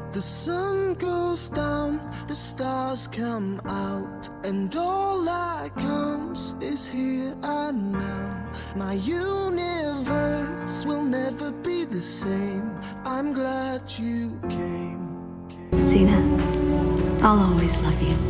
The sun goes down, the stars come out, and all that counts is here and now. My universe will never be the same. I'm glad you came. Zena, I'll always love you.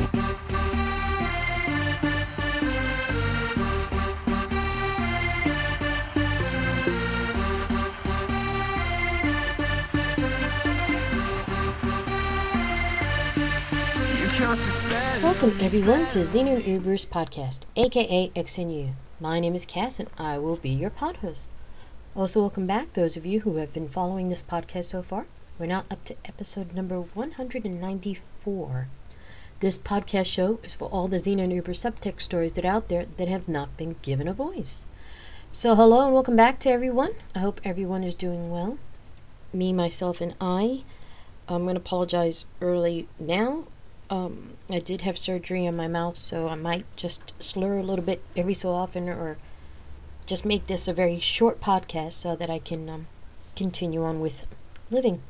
Welcome everyone to Xena and Uber's podcast, aka XNU. My name is Cass and I will be your pod host. Also welcome back those of you who have been following this podcast so far. We're now up to episode number 194. This podcast show is for all the Xena and Uber subtext stories that are out there that have not been given a voice. So hello and welcome back to everyone. I hope everyone is doing well. Me, myself, and I'm going to apologize early now. I did have surgery on my mouth, so I might just slur a little bit every so often, or just make this a very short podcast so that I can continue on with living.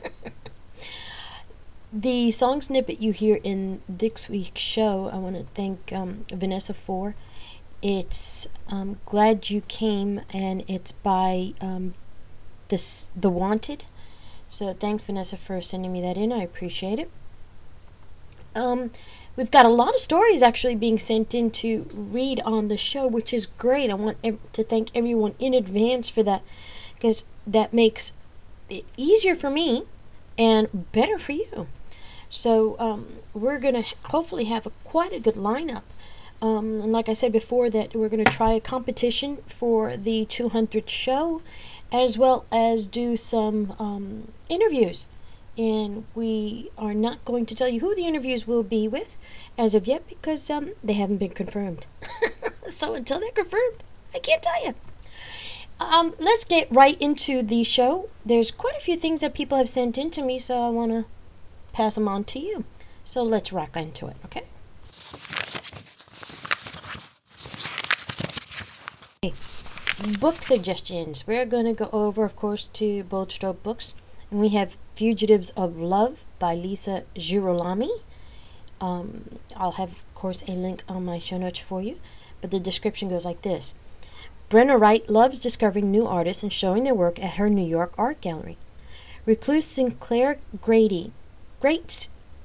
The song snippet you hear in this week's show, I want to thank Vanessa for. It's Glad You Came, and it's by The Wanted. So thanks, Vanessa, for sending me that in. I appreciate it. We've got a lot of stories actually being sent in to read on the show, which is great. I want to thank everyone in advance for that, because that makes it easier for me and better for you. So we're going to hopefully have quite a good lineup. And like I said before, that we're going to try a competition for the 200th show, as well as do some interviews. And we are not going to tell you who the interviews will be with as of yet, because they haven't been confirmed. So until they're confirmed, I can't tell you. Let's get right into the show. There's quite a few things that people have sent in to me, so I want to pass them on to you. So let's rock into it, okay? Okay. Book suggestions. We're going to go over, of course, to Bold Stroke Books. And we have Fugitives of Love by Lisa Girolami. I'll have, of course, a link on my show notes for you. But the description goes like this. Brenna Wright loves discovering new artists and showing their work at her New York art gallery. Recluse Sinclair Grady creates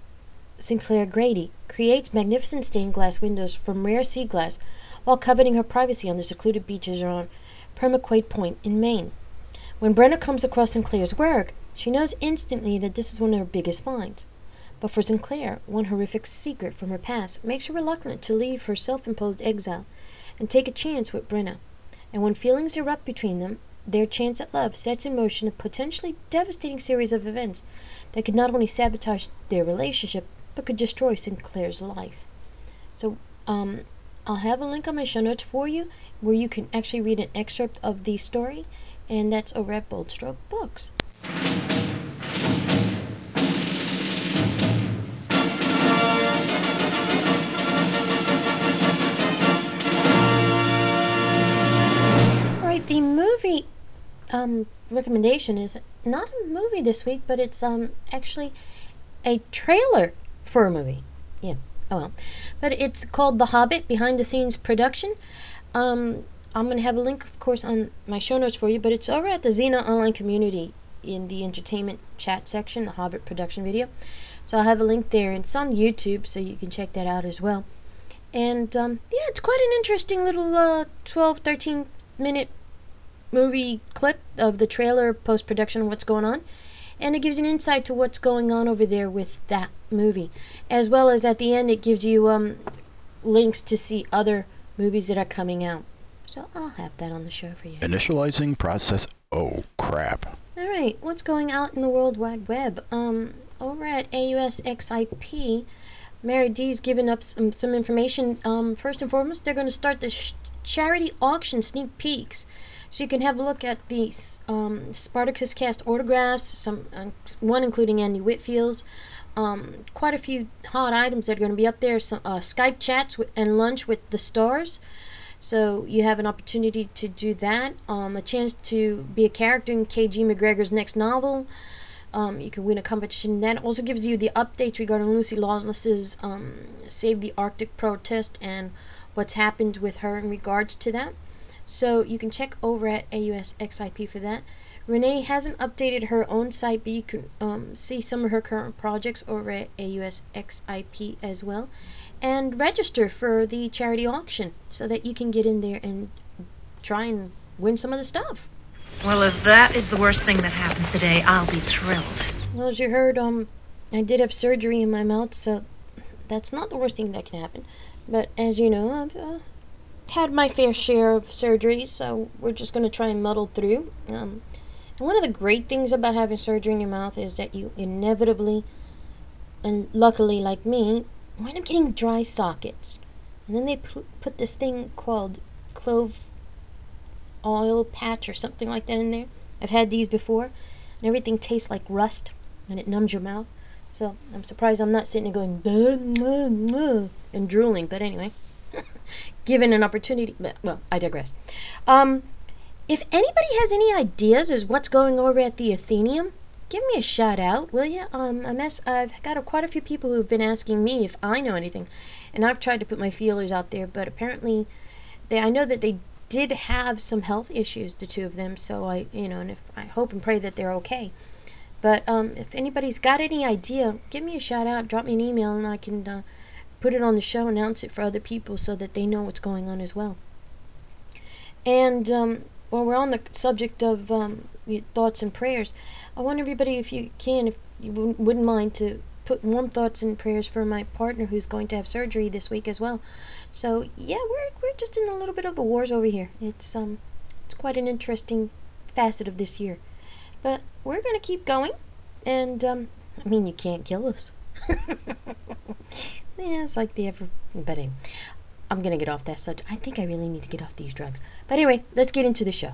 magnificent stained glass windows from rare sea glass while coveting her privacy on the secluded beaches around Pemaquid Point in Maine. When Brenna comes across Sinclair's work, she knows instantly that this is one of her biggest finds. But for Sinclair, one horrific secret from her past makes her reluctant to leave her self-imposed exile and take a chance with Brenna. And when feelings erupt between them, their chance at love sets in motion a potentially devastating series of events that could not only sabotage their relationship, but could destroy Sinclair's life. So, I'll have a link on my show notes for you where you can actually read an excerpt of the story, and that's over at Bold Stroke Books. Alright, the movie recommendation is not a movie this week, but it's actually a trailer for a movie. Yeah, oh well. But it's called The Hobbit Behind the Scenes Production. I'm going to have a link, of course, on my show notes for you, but it's over at the Xena Online Community in the entertainment chat section, the Hobbit production video. So I'll have a link there. It's on YouTube, so you can check that out as well. And, yeah, it's quite an interesting little 12, 13-minute movie clip of the trailer, post-production, what's going on. And it gives you an insight to what's going on over there with that movie. As well as at the end, it gives you links to see other movies that are coming out. So I'll have that on the show for you. Initializing process. Oh, crap. Alright, what's going out in the World Wide Web? Over at AUSXIP, Mary D's given up some information. First and foremost, they're going to start the charity auction sneak peeks. So you can have a look at the Spartacus cast autographs, one including Andy Whitfield's. Quite a few hot items that are going to be up there. Some Skype chats and lunch with the stars. So you have an opportunity to do that. A chance to be a character in K.G. McGregor's next novel. You can win a competition. That also gives you the updates regarding Lucy Lawless's Save the Arctic protest and what's happened with her in regards to that. So you can check over at AUSXIP for that. Renee hasn't updated her own site, but you can see some of her current projects over at AUSXIP as well. And register for the charity auction so that you can get in there and try and win some of the stuff. Well, if that is the worst thing that happens today, I'll be thrilled. Well, as you heard, I did have surgery in my mouth, so that's not the worst thing that can happen. But as you know, I've had my fair share of surgeries, so we're just going to try and muddle through. And one of the great things about having surgery in your mouth is that you inevitably, and luckily like me, wind up getting dry sockets. And then they put this thing called clove oil patch or something like that in there. I've had these before, and everything tastes like rust, and it numbs your mouth. So I'm surprised I'm not sitting there going, "Duh, nah, nah," and drooling. But anyway, given an opportunity, well, I digress. If anybody has any ideas as what's going over at the Athenaeum, give me a shout out, will you? I've got quite a few people who've been asking me if I know anything, and I've tried to put my feelers out there, but apparently, I know that they did have some health issues, the two of them. So and if I hope and pray that they're okay. But if anybody's got any idea, give me a shout out, drop me an email, and I can put it on the show, announce it for other people so that they know what's going on as well. And while we're on the subject of thoughts and prayers, I want everybody, if you can, if you wouldn't mind, to put warm thoughts and prayers for my partner who's going to have surgery this week as well. So yeah, we're just in a little bit of the wars over here. It's quite an interesting facet of this year, but we're gonna keep going. And I mean, you can't kill us. Yeah, it's like the ever. But anyway, I'm gonna get off that subject. I think I really need to get off these drugs. But anyway, let's get into the show.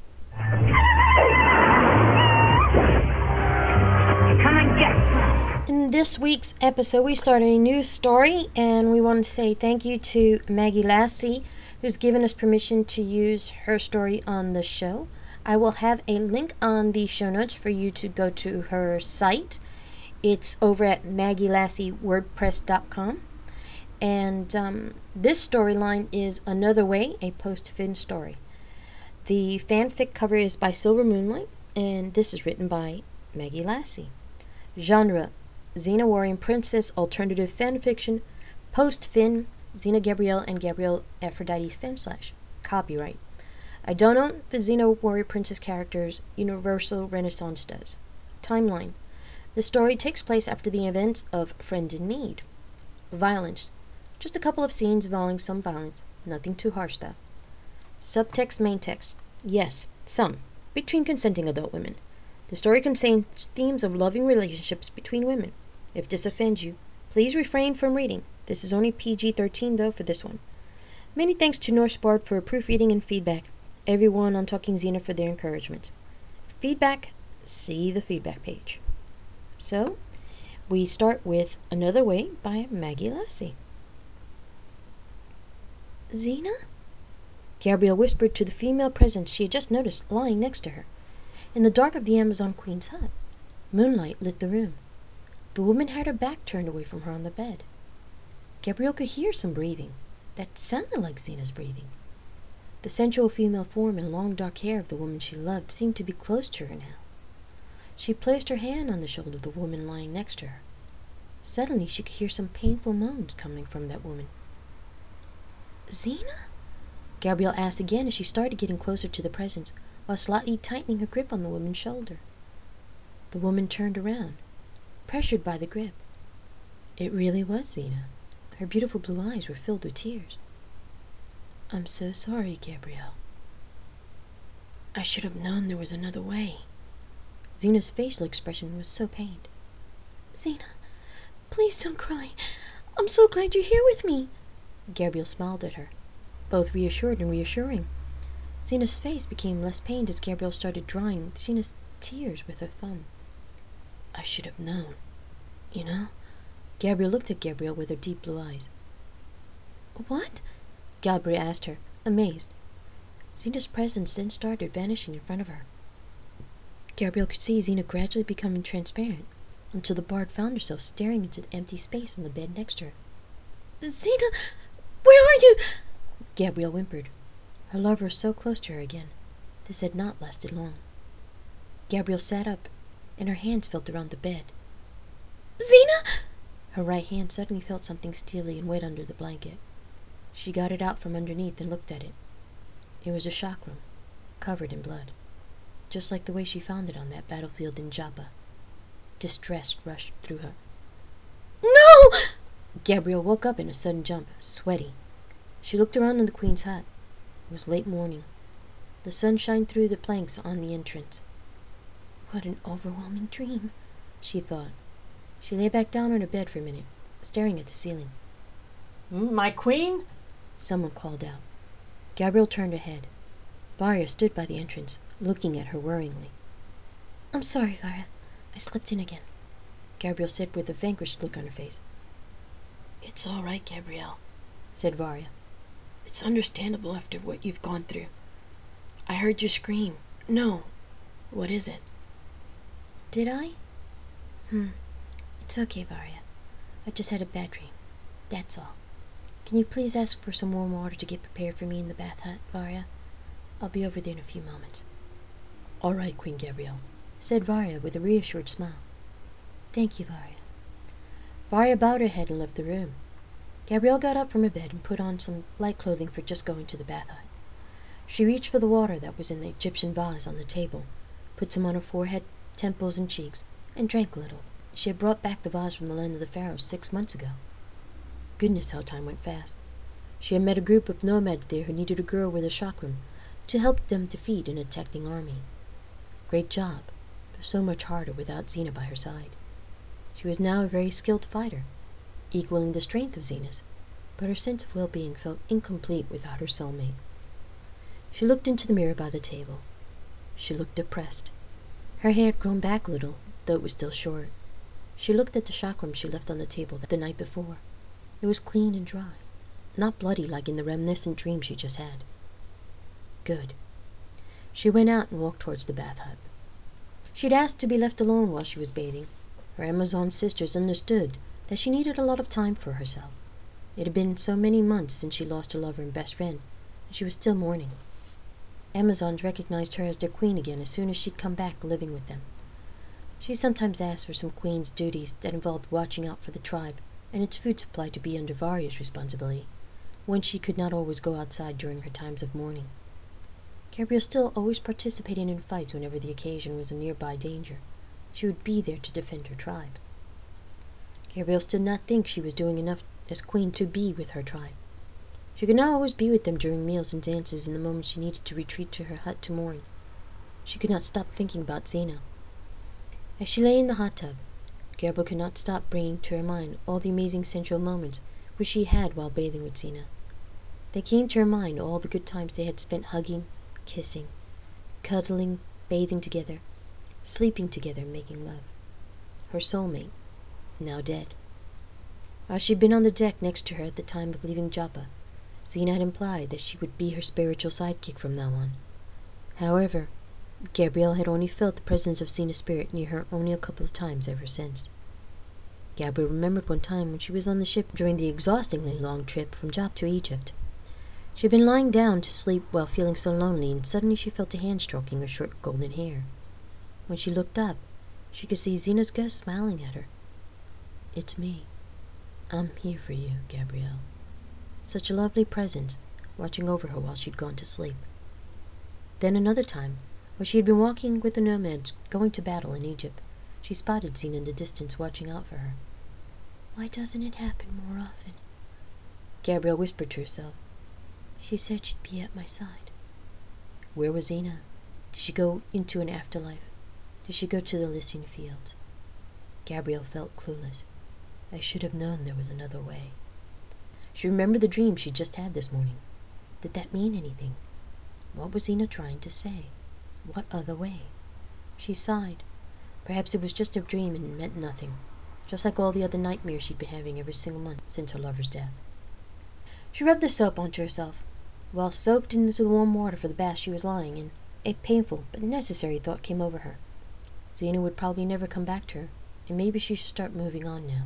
In this week's episode, we start a new story, and we want to say thank you to Maggie Lassie, who's given us permission to use her story on the show. I will have a link on the show notes for you to go to her site. It's over at MaggieLassieWordPress.com. And this storyline is Another Way, a post-fin story. The fanfic cover is by Silver Moonlight, and this is written by Maggie Lassie. Genre: Xena Warrior Princess Alternative Fanfiction, Post-Fin, Xena Gabrielle and Gabrielle Aphrodite Femslash. Copyright: I don't own the Xena Warrior Princess characters, Universal Renaissance does. Timeline: the story takes place after the events of Friend in Need. Violence: just a couple of scenes involving some violence, nothing too harsh though. Subtext: main text: yes, some, between consenting adult women. The story contains themes of loving relationships between women. If this offends you, please refrain from reading. This is only PG-13 though for this one. Many thanks to Norse Bard for proofreading and feedback. Everyone on Talking Xena for their encouragement. Feedback, see the feedback page. So, we start with Another Way by Maggie Lassie. Xena? Gabrielle whispered to the female presence she had just noticed lying next to her. In the dark of the Amazon Queen's hut, moonlight lit the room. The woman had her back turned away from her on the bed. Gabrielle could hear some breathing. That sounded like Xena's breathing. The sensual female form and long dark hair of the woman she loved seemed to be close to her now. She placed her hand on the shoulder of the woman lying next to her. Suddenly she could hear some painful moans coming from that woman. Xena? Gabrielle asked again as she started getting closer to the presence, while slightly tightening her grip on the woman's shoulder. The woman turned around, pressured by the grip. It really was Xena. Her beautiful blue eyes were filled with tears. I'm so sorry, Gabrielle. I should have known there was another way. Xena's facial expression was so pained. Xena, please don't cry. I'm so glad you're here with me. Gabrielle smiled at her, both reassured and reassuring. Xena's face became less pained as Gabrielle started drying Xena's tears with her thumb. I should have known. You know? Gabrielle looked at Gabrielle with her deep blue eyes. What? Gabrielle asked her, amazed. Xena's presence then started vanishing in front of her. Gabrielle could see Zena gradually becoming transparent, until the bard found herself staring into the empty space on the bed next to her. "Zena, where are you?" Gabrielle whimpered. Her lover was so close to her again. This had not lasted long. Gabrielle sat up, and her hands felt around the bed. "Zena!" Her right hand suddenly felt something steely and wet under the blanket. She got it out from underneath and looked at it. It was a chakram, covered in blood, just like the way she found it on that battlefield in Joppa. Distress rushed through her. "No!" Gabrielle woke up in a sudden jump, sweaty. She looked around in the queen's hut. It was late morning. The sun shined through the planks on the entrance. What an overwhelming dream, she thought. She lay back down on her bed for a minute, staring at the ceiling. "My queen?" Someone called out. Gabrielle turned her head. Varya stood by the entrance, looking at her worryingly. "I'm sorry, Varya. I slipped in again," Gabrielle said with a vanquished look on her face. "It's all right, Gabrielle," said Varya. "It's understandable after what you've gone through. I heard you scream. No. What is it?" "Did I? It's okay, Varya. I just had a bad dream. That's all. Can you please ask for some warm water to get prepared for me in the bath hut, Varya? I'll be over there in a few moments." "All right, Queen Gabrielle," said Varya with a reassured smile. "Thank you, Varya." Varya bowed her head and left the room. Gabrielle got up from her bed and put on some light clothing for just going to the bath hut. She reached for the water that was in the Egyptian vase on the table, put some on her forehead, temples, and cheeks, and drank a little. She had brought back the vase from the land of the pharaohs 6 months ago. Goodness, how time went fast. She had met a group of nomads there who needed a girl with a chakram to help them defeat an attacking army. Great job, but so much harder without Zena by her side. She was now a very skilled fighter, equaling the strength of Zena's, but her sense of well-being felt incomplete without her soulmate. She looked into the mirror by the table. She looked depressed. Her hair had grown back a little, though it was still short. She looked at the chakram she left on the table the night before. It was clean and dry, not bloody like in the reminiscent dream she just had. Good. She went out and walked towards the bath hut. She'd asked to be left alone while she was bathing. Her Amazon sisters understood that she needed a lot of time for herself. It had been so many months since she lost her lover and best friend, and she was still mourning. Amazons recognized her as their queen again as soon as she'd come back living with them. She sometimes asked for some queen's duties that involved watching out for the tribe and its food supply to be under Varya's responsibility, when she could not always go outside during her times of mourning. Gabrielle still always participated in fights whenever the occasion was a nearby danger. She would be there to defend her tribe. Gabrielle did not think she was doing enough as queen to be with her tribe. She could not always be with them during meals and dances in the moments she needed to retreat to her hut to mourn. She could not stop thinking about Zena. As she lay in the hot tub, Gabrielle could not stop bringing to her mind all the amazing sensual moments which she had while bathing with Zena. They came to her mind all the good times they had spent hugging, kissing, cuddling, bathing together, sleeping together, making love. Her soulmate, now dead. While she'd been on the deck next to her at the time of leaving Joppa, Zena had implied that she would be her spiritual sidekick from now on. However, Gabrielle had only felt the presence of Zena's spirit near her only a couple of times ever since. Gabrielle remembered one time when she was on the ship during the exhaustingly long trip from Joppa to Egypt. She had been lying down to sleep while feeling so lonely, and suddenly she felt a hand stroking her short golden hair. When she looked up, she could see Zena's Gus smiling at her. "It's me. I'm here for you, Gabrielle." Such a lovely presence, watching over her while she'd gone to sleep. Then another time, when she had been walking with the nomads going to battle in Egypt, she spotted Zena in the distance watching out for her. "Why doesn't it happen more often?" Gabrielle whispered to herself. "She said she'd be at my side." Where was Zena? Did she go into an afterlife? Did she go to the Elysian fields? Gabrielle felt clueless. I should have known there was another way. She remembered the dream she just had this morning. Did that mean anything? What was Zena trying to say? What other way? She sighed. Perhaps it was just a dream and meant nothing, just like all the other nightmares she'd been having every single month since her lover's death. She rubbed the soap onto herself. While soaked into the warm water for the bath she was lying in, a painful but necessary thought came over her. Xena would probably never come back to her, and maybe she should start moving on now.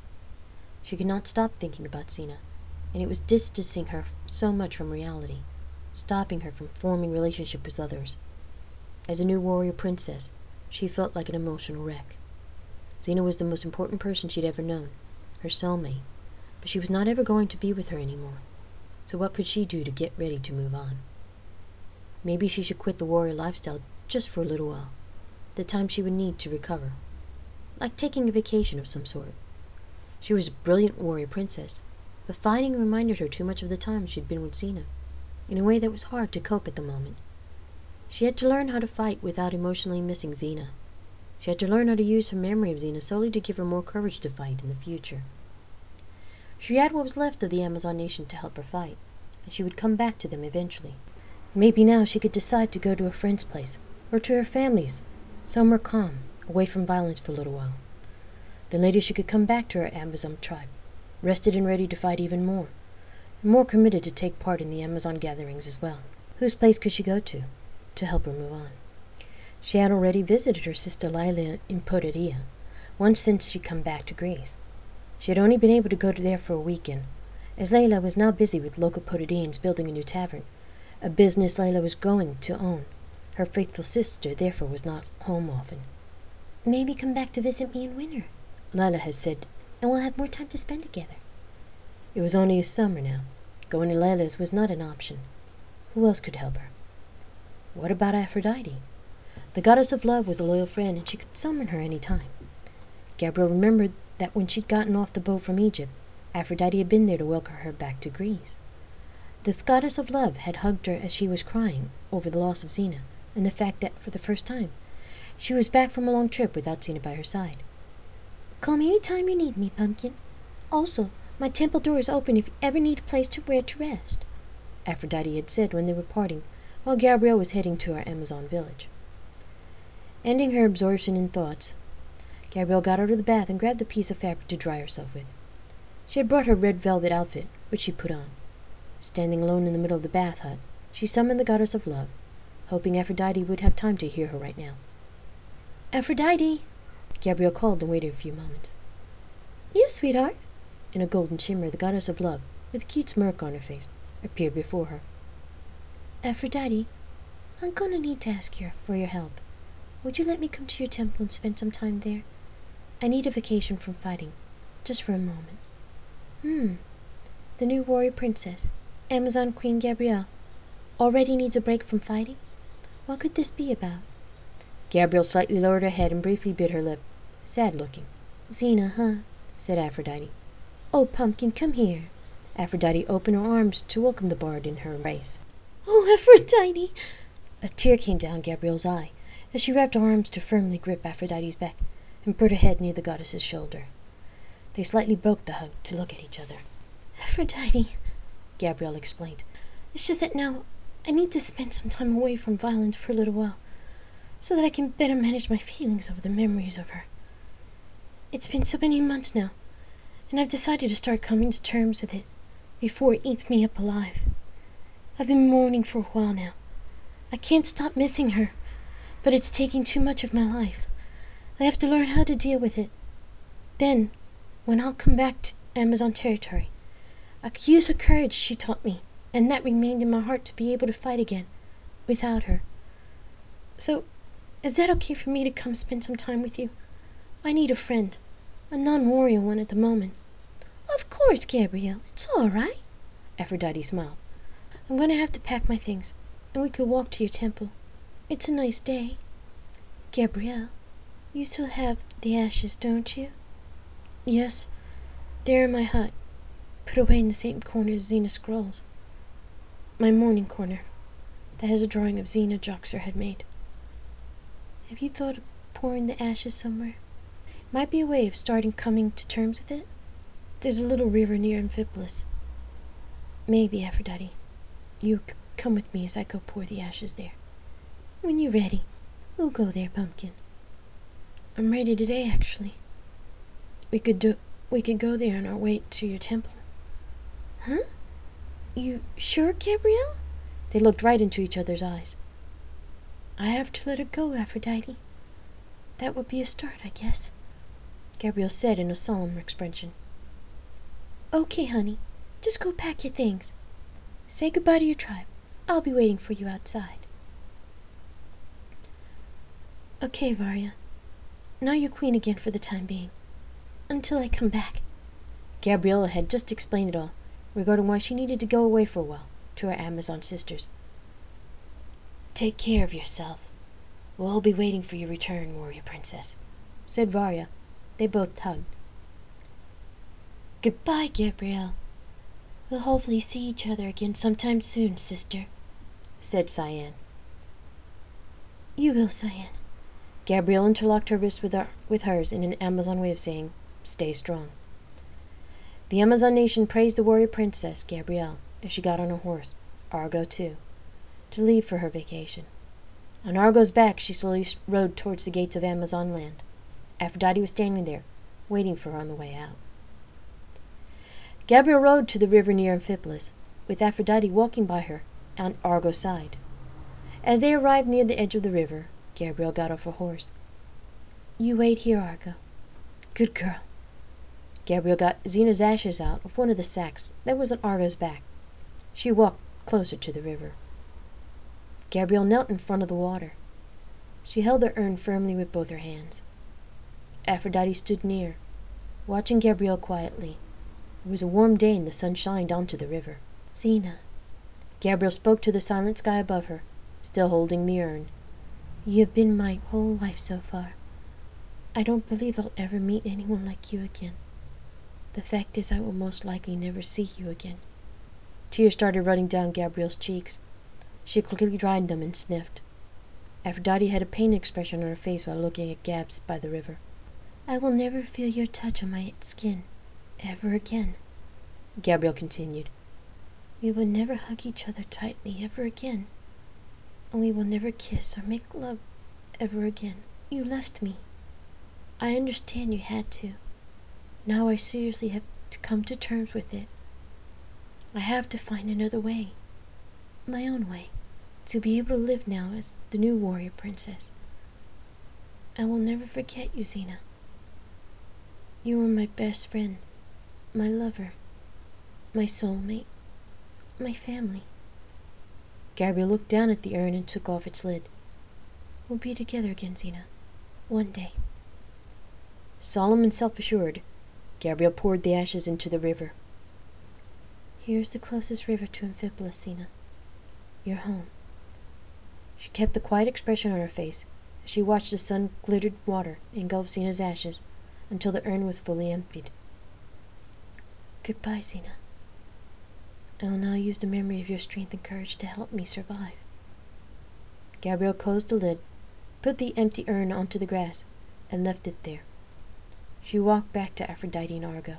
She could not stop thinking about Xena, and it was distancing her so much from reality, stopping her from forming relationships with others. As a new warrior princess, she felt like an emotional wreck. Xena was the most important person she'd ever known, her soulmate, but she was not ever going to be with her anymore. So what could she do to get ready to move on? Maybe she should quit the warrior lifestyle just for a little while, the time she would need to recover, like taking a vacation of some sort. She was a brilliant warrior princess, but fighting reminded her too much of the time she'd been with Xena, in a way that was hard to cope at the moment. She had to learn how to fight without emotionally missing Xena. She had to learn how to use her memory of Xena solely to give her more courage to fight in the future. She had what was left of the Amazon nation to help her fight, and she would come back to them eventually. Maybe now she could decide to go to a friend's place, or to her family's, somewhere calm, away from violence for a little while. Then later she could come back to her Amazon tribe, rested and ready to fight even more, and more committed to take part in the Amazon gatherings as well. Whose place could she go to help her move on? She had already visited her sister Lila in Poderia, once since she'd come back to Greece. She had only been able to go there for a weekend, as Layla was now busy with local Poderians building a new tavern, a business Layla was going to own. Her faithful sister therefore was not home often. "Maybe come back to visit me in winter," Layla had said, "and we'll have more time to spend together." It was only summer now. Going to Layla's was not an option. Who else could help her? What about Aphrodite? The goddess of love was a loyal friend, and she could summon her any time. Gabriel remembered that when she'd gotten off the boat from Egypt, Aphrodite had been there to welcome her back to Greece. This goddess of love had hugged her as she was crying over the loss of Xena, and the fact that, for the first time, she was back from a long trip without Xena by her side. "Call me any time you need me, Pumpkin. Also, my temple door is open if you ever need a place to rest," Aphrodite had said when they were parting, while Gabrielle was heading to our Amazon village. Ending her absorption in thoughts, Gabrielle got out of the bath and grabbed a piece of fabric to dry herself with. She had brought her red velvet outfit, which she put on. Standing alone in the middle of the bath hut, she summoned the goddess of love, hoping Aphrodite would have time to hear her right now. "Aphrodite!" Gabrielle called and waited a few moments. "Yes, sweetheart." In a golden shimmer, the goddess of love, with a cute smirk on her face, appeared before her. "Aphrodite, I'm going to need to ask you for your help. Would you let me come to your temple and spend some time there? I need a vacation from fighting, just for a moment." The new warrior princess, Amazon Queen Gabrielle, already needs a break from fighting? What could this be about? Gabrielle slightly lowered her head and briefly bit her lip, sad-looking. "Xena, huh?" said Aphrodite. "Oh, Pumpkin, come here." Aphrodite opened her arms to welcome the bard in her embrace. "Oh, Aphrodite!" A tear came down Gabrielle's eye as she wrapped her arms to firmly grip Aphrodite's back and put her head near the goddess's shoulder. They slightly broke the hug to look at each other. "Aphrodite," Gabrielle explained. "It's just that now I need to spend some time away from violence for a little while, so that I can better manage my feelings over the memories of her. It's been so many months now, and I've decided to start coming to terms with it before it eats me up alive. I've been mourning for a while now. I can't stop missing her, but it's taking too much of my life. I have to learn how to deal with it. Then, when I'll come back to Amazon territory, I could use her courage she taught me, and that remained in my heart to be able to fight again, without her. So, is that okay for me to come spend some time with you? I need a friend, a non-warrior one at the moment." "Of course, Gabrielle, it's all right," Aphrodite smiled. "I'm going to have to pack my things, and we could walk to your temple. It's a nice day. Gabrielle, you still have the ashes, don't you?" "Yes, they're in my hut, put away in the same corner as Xena scrolls. My mourning corner, that has a drawing of Xena Joxer had made. Have you thought of pouring the ashes somewhere? Might be a way of starting coming to terms with it. There's a little river near Amphipolis. Maybe, Aphrodite, you come with me as I go pour the ashes there. When you're ready, we'll go there, Pumpkin." "I'm ready today, actually. We could go there on our way to your temple." "Huh? You sure, Gabrielle?" They looked right into each other's eyes. "I have to let her go, Aphrodite. That would be a start, I guess, Gabrielle said in a solemn expression. Okay, honey, just go pack your things. Say goodbye to your tribe. I'll be waiting for you outside. Okay, Varya. Now you're queen again for the time being. Until I come back. Gabriella had just explained it all, regarding why she needed to go away for a while, to her Amazon sisters. Take care of yourself. We'll all be waiting for your return, warrior princess, said Varya. They both hugged. Goodbye, Gabrielle. We'll hopefully see each other again sometime soon, sister, said Cyan. You will, Cyan. Gabrielle interlocked her wrist with hers in an Amazon way of saying, stay strong. The Amazon nation praised the warrior princess, Gabrielle, as she got on her horse, Argo too, to leave for her vacation. On Argo's back, she slowly rode towards the gates of Amazon land. Aphrodite was standing there, waiting for her on the way out. Gabrielle rode to the river near Amphipolis, with Aphrodite walking by her on Argo's side. As they arrived near the edge of the river, Gabrielle got off her horse. You wait here, Argo. Good girl. Gabrielle got Xena's ashes out of one of the sacks that was on Argo's back. She walked closer to the river. Gabrielle knelt in front of the water. She held the urn firmly with both her hands. Aphrodite stood near, watching Gabrielle quietly. It was a warm day and the sun shined onto the river. Xena. Gabrielle spoke to the silent sky above her, still holding the urn. You have been my whole life so far. I don't believe I'll ever meet anyone like you again. The fact is, I will most likely never see you again. Tears started running down Gabrielle's cheeks. She quickly dried them and sniffed. Aphrodite had a pained expression on her face while looking at Gabs by the river. I will never feel your touch on my skin, ever again, Gabrielle continued. We will never hug each other tightly ever again. And we will never kiss or make love ever again. You left me. I understand you had to. Now I seriously have to come to terms with it. I have to find another way. My own way. To be able to live now as the new warrior princess. I will never forget you, Xena. You were my best friend, my lover, my soulmate, my family. Gabrielle looked down at the urn and took off its lid. We'll be together again, Xena. One day. Solemn and self-assured, Gabrielle poured the ashes into the river. Here's the closest river to Amphipolis, Xena. Your home. She kept the quiet expression on her face as she watched the sun-glittered water engulf Xena's ashes until the urn was fully emptied. Goodbye, Xena. I will now use the memory of your strength and courage to help me survive. Gabrielle closed the lid, put the empty urn onto the grass, and left it there. She walked back to Aphrodite and Argo.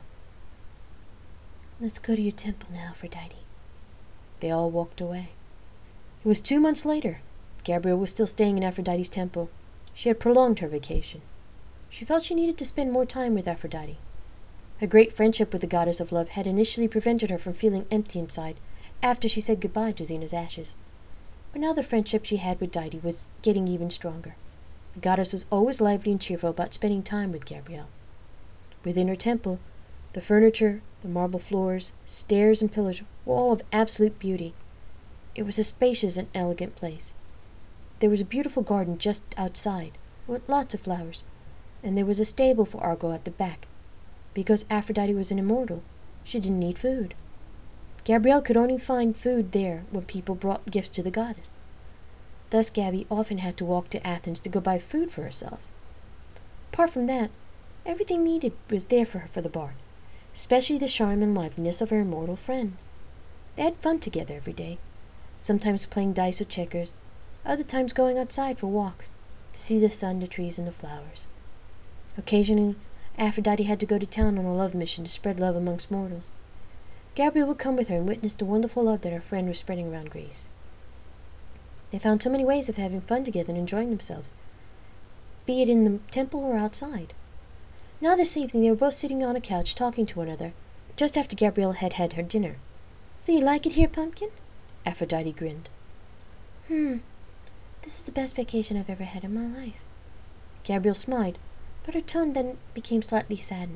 Let's go to your temple now, Aphrodite. They all walked away. It was 2 months later. Gabrielle was still staying in Aphrodite's temple. She had prolonged her vacation. She felt she needed to spend more time with Aphrodite. Her great friendship with the goddess of love had initially prevented her from feeling empty inside after she said goodbye to Xena's ashes. But now the friendship she had with Dite was getting even stronger. The goddess was always lively and cheerful about spending time with Gabrielle. Within her temple, the furniture, the marble floors, stairs, and pillars were all of absolute beauty. It was a spacious and elegant place. There was a beautiful garden just outside, with lots of flowers, and there was a stable for Argo at the back. Because Aphrodite was an immortal, she didn't need food. Gabrielle could only find food there when people brought gifts to the goddess. Thus Gabby often had to walk to Athens to go buy food for herself. Apart from that, everything needed was there for her for the bard, especially the charm and liveliness of her immortal friend. They had fun together every day, sometimes playing dice or checkers, other times going outside for walks, to see the sun, the trees, and the flowers. Occasionally, Aphrodite had to go to town on a love mission to spread love amongst mortals. Gabrielle would come with her and witness the wonderful love that her friend was spreading around Greece. They found so many ways of having fun together and enjoying themselves, be it in the temple or outside. Now this evening they were both sitting on a couch talking to one another, just after Gabrielle had had her dinner. So you like it here, Pumpkin? Aphrodite grinned. This is the best vacation I've ever had in my life. Gabrielle smiled, but her tone then became slightly saddened.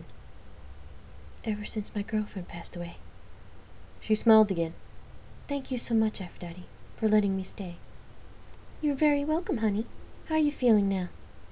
Ever since my girlfriend passed away. She smiled again. Thank you so much, Aphrodite, for letting me stay. You're very welcome, honey. How are you feeling now?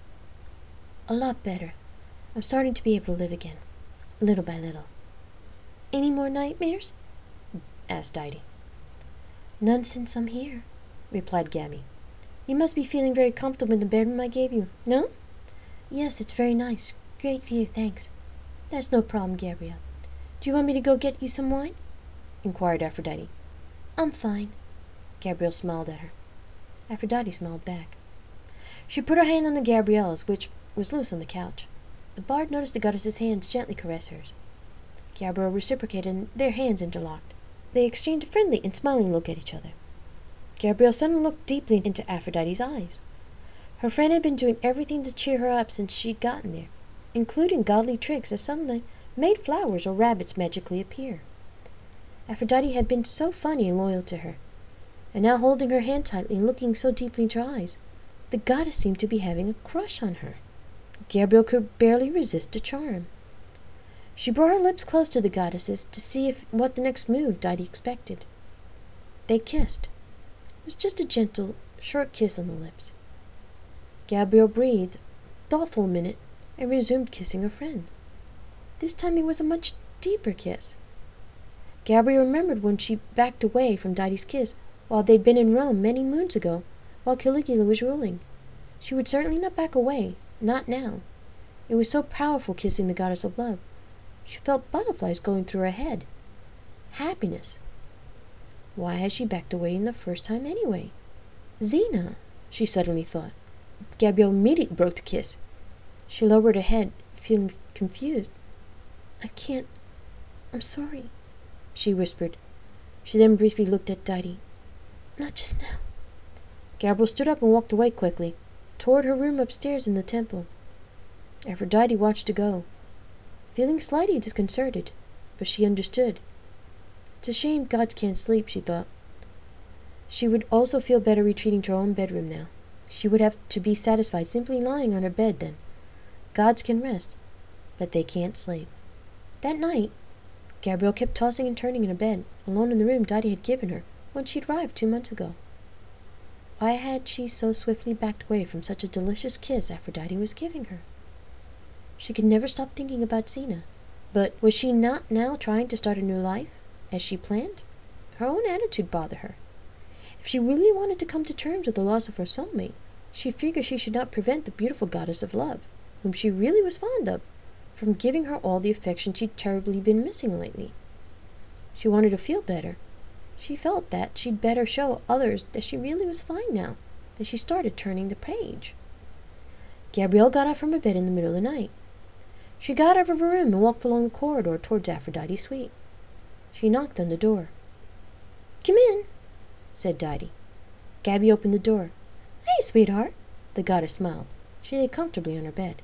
A lot better. I'm starting to be able to live again, little by little. Any more nightmares? Asked Didi. None since I'm here, replied Gabby. You must be feeling very comfortable in the bedroom I gave you, no? Yes, it's very nice. Great view, thanks. That's no problem, Gabrielle. Do you want me to go get you some wine? Inquired Aphrodite. I'm fine. Gabrielle smiled at her. Aphrodite smiled back. She put her hand on the Gabrielle's, which was loose on the couch. The bard noticed the goddess's hands gently caress hers. Gabrielle reciprocated, and their hands interlocked. They exchanged a friendly and smiling look at each other. Gabrielle suddenly looked deeply into Aphrodite's eyes. Her friend had been doing everything to cheer her up since she'd gotten there, including godly tricks that suddenly made flowers or rabbits magically appear. Aphrodite had been so funny and loyal to her, and now holding her hand tightly and looking so deeply into her eyes, the goddess seemed to be having a crush on her. Gabrielle could barely resist the charm. She brought her lips close to the goddess's to see what the next move Didi expected. They kissed. It was just a gentle, short kiss on the lips. Gabrielle breathed, thought for a minute, and resumed kissing her friend. This time it was a much deeper kiss. Gabrielle remembered when she backed away from Didi's kiss while they'd been in Rome many moons ago, while Caligula was ruling. She would certainly not back away, not now. It was so powerful kissing the goddess of love. She felt butterflies going through her head. Happiness. Why had she backed away in the first time anyway? Xena, she suddenly thought. Gabrielle immediately broke the kiss. She lowered her head, feeling confused. I'm sorry, she whispered. She then briefly looked at Didi. Not just now. Gabrielle stood up and walked away quickly, toward her room upstairs in the temple. Aphrodite watched her go, feeling slightly disconcerted, but she understood. It's a shame gods can't sleep, she thought. She would also feel better retreating to her own bedroom now. She would have to be satisfied simply lying on her bed then. Gods can rest, but they can't sleep. That night, Gabrielle kept tossing and turning in her bed, alone in the room Didi had given her when she arrived 2 months ago. Why had she so swiftly backed away from such a delicious kiss Aphrodite was giving her? She could never stop thinking about Xena. But was she not now trying to start a new life, as she planned? Her own attitude bothered her. If she really wanted to come to terms with the loss of her soulmate, she figured she should not prevent the beautiful goddess of love, whom she really was fond of, from giving her all the affection she'd terribly been missing lately. She wanted to feel better. She felt that she'd better show others that she really was fine now, that she started turning the page. Gabrielle got up from her bed in the middle of the night. She got out of her room and walked along the corridor towards Aphrodite's suite. She knocked on the door. Come in, said Didi. Gabby opened the door. Hey, sweetheart, the goddess smiled. She lay comfortably on her bed.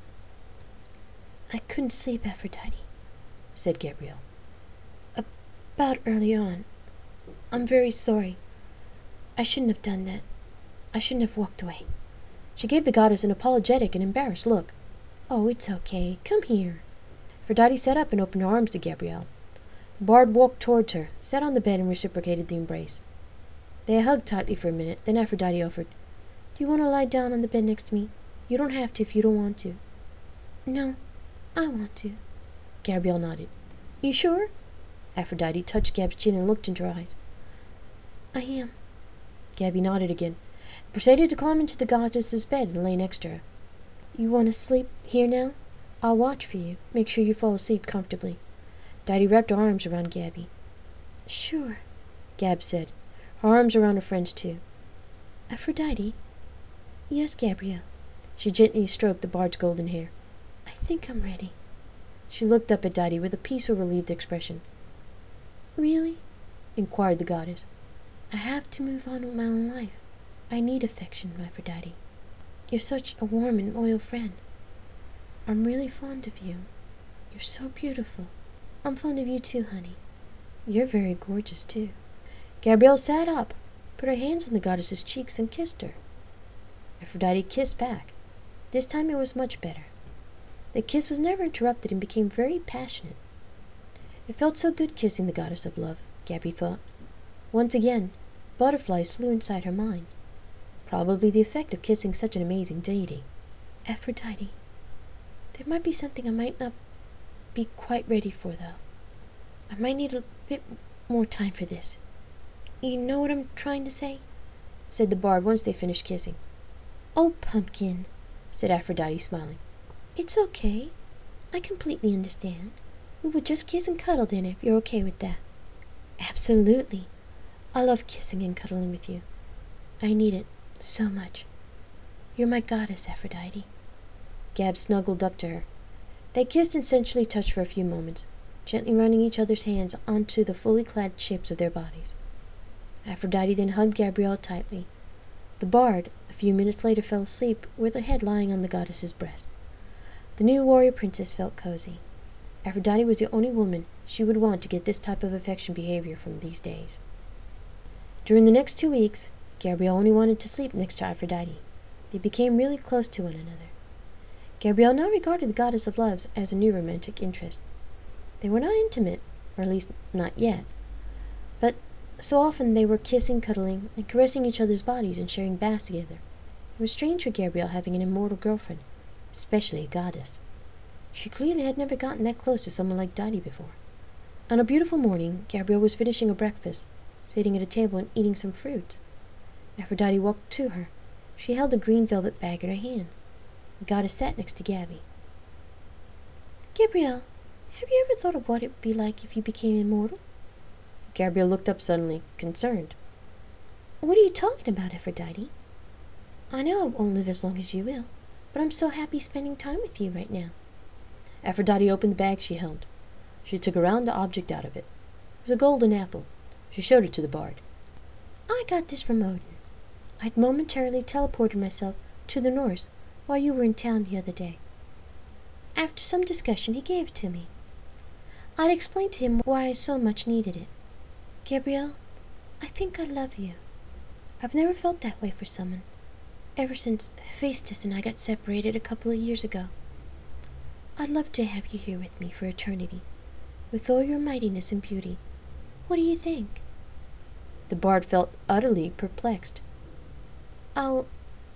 I couldn't sleep, Aphrodite, said Gabrielle. About early on. I'm very sorry. I shouldn't have done that. I shouldn't have walked away. She gave the goddess an apologetic and embarrassed look. Oh, it's okay. Come here. Aphrodite sat up and opened her arms to Gabrielle. The bard walked towards her, sat on the bed, and reciprocated the embrace. They hugged tightly for a minute, then Aphrodite offered, Do you want to lie down on the bed next to me? You don't have to if you don't want to. No, I want to. Gabrielle nodded. You sure? Aphrodite touched Gab's chin and looked into her eyes. I am. Gabby nodded again, and proceeded to climb into the goddess's bed and lay next to her. You want to sleep here now? I'll watch for you. Make sure you fall asleep comfortably. Didi wrapped her arms around Gabby. Sure, Gab said, her arms around her friend's too. Aphrodite? Yes, Gabrielle. She gently stroked the bard's golden hair. I think I'm ready. She looked up at Didi with a peaceful, relieved expression. Really? Inquired the goddess. I have to move on with my own life. I need affection, Aphrodite. You're such a warm and loyal friend. I'm really fond of you. You're so beautiful. I'm fond of you too, honey. You're very gorgeous too. Gabrielle sat up, put her hands on the goddess's cheeks, and kissed her. Aphrodite kissed back. This time it was much better. The kiss was never interrupted and became very passionate. It felt so good kissing the goddess of love, Gabby thought. Once again, butterflies flew inside her mind. Probably the effect of kissing such an amazing deity. Aphrodite. There might be something I might not be quite ready for, though. I might need a bit more time for this. You know what I'm trying to say? Said the bard once they finished kissing. Oh, Pumpkin, said Aphrodite, smiling. It's okay. I completely understand. We would just kiss and cuddle then, if you're okay with that. Absolutely. I love kissing and cuddling with you. I need it so much. You're my goddess, Aphrodite. Gab snuggled up to her. They kissed and sensually touched for a few moments, gently running each other's hands onto the fully clad shapes of their bodies. Aphrodite then hugged Gabrielle tightly. The bard, a few minutes later, fell asleep with her head lying on the goddess's breast. The new warrior princess felt cozy. Aphrodite was the only woman she would want to get this type of affection behavior from these days. During the next 2 weeks, Gabrielle only wanted to sleep next to Aphrodite. They became really close to one another. Gabrielle now regarded the goddess of love as a new romantic interest. They were not intimate, or at least not yet, but so often they were kissing, cuddling, and caressing each other's bodies and sharing baths together. It was strange for Gabrielle having an immortal girlfriend, especially a goddess. She clearly had never gotten that close to someone like Dottie before. On a beautiful morning, Gabrielle was finishing her breakfast, sitting at a table and eating some fruit. Aphrodite walked to her. She held a green velvet bag in her hand. The goddess sat next to Gabby. Gabrielle, have you ever thought of what it would be like if you became immortal? Gabrielle looked up suddenly, concerned. What are you talking about, Aphrodite? I know I won't live as long as you will, but I'm so happy spending time with you right now. Aphrodite opened the bag she held. She took a round object out of it. It was a golden apple. She showed it to the bard. I got this from Odin. I'd momentarily teleported myself to the Norse while you were in town the other day. After some discussion, he gave it to me. I'd explained to him why I so much needed it. Gabrielle, I think I love you. I've never felt that way for someone, ever since Hephaestus and I got separated a couple of years ago. I'd love to have you here with me for eternity, with all your mightiness and beauty. What do you think? The bard felt utterly perplexed. I'll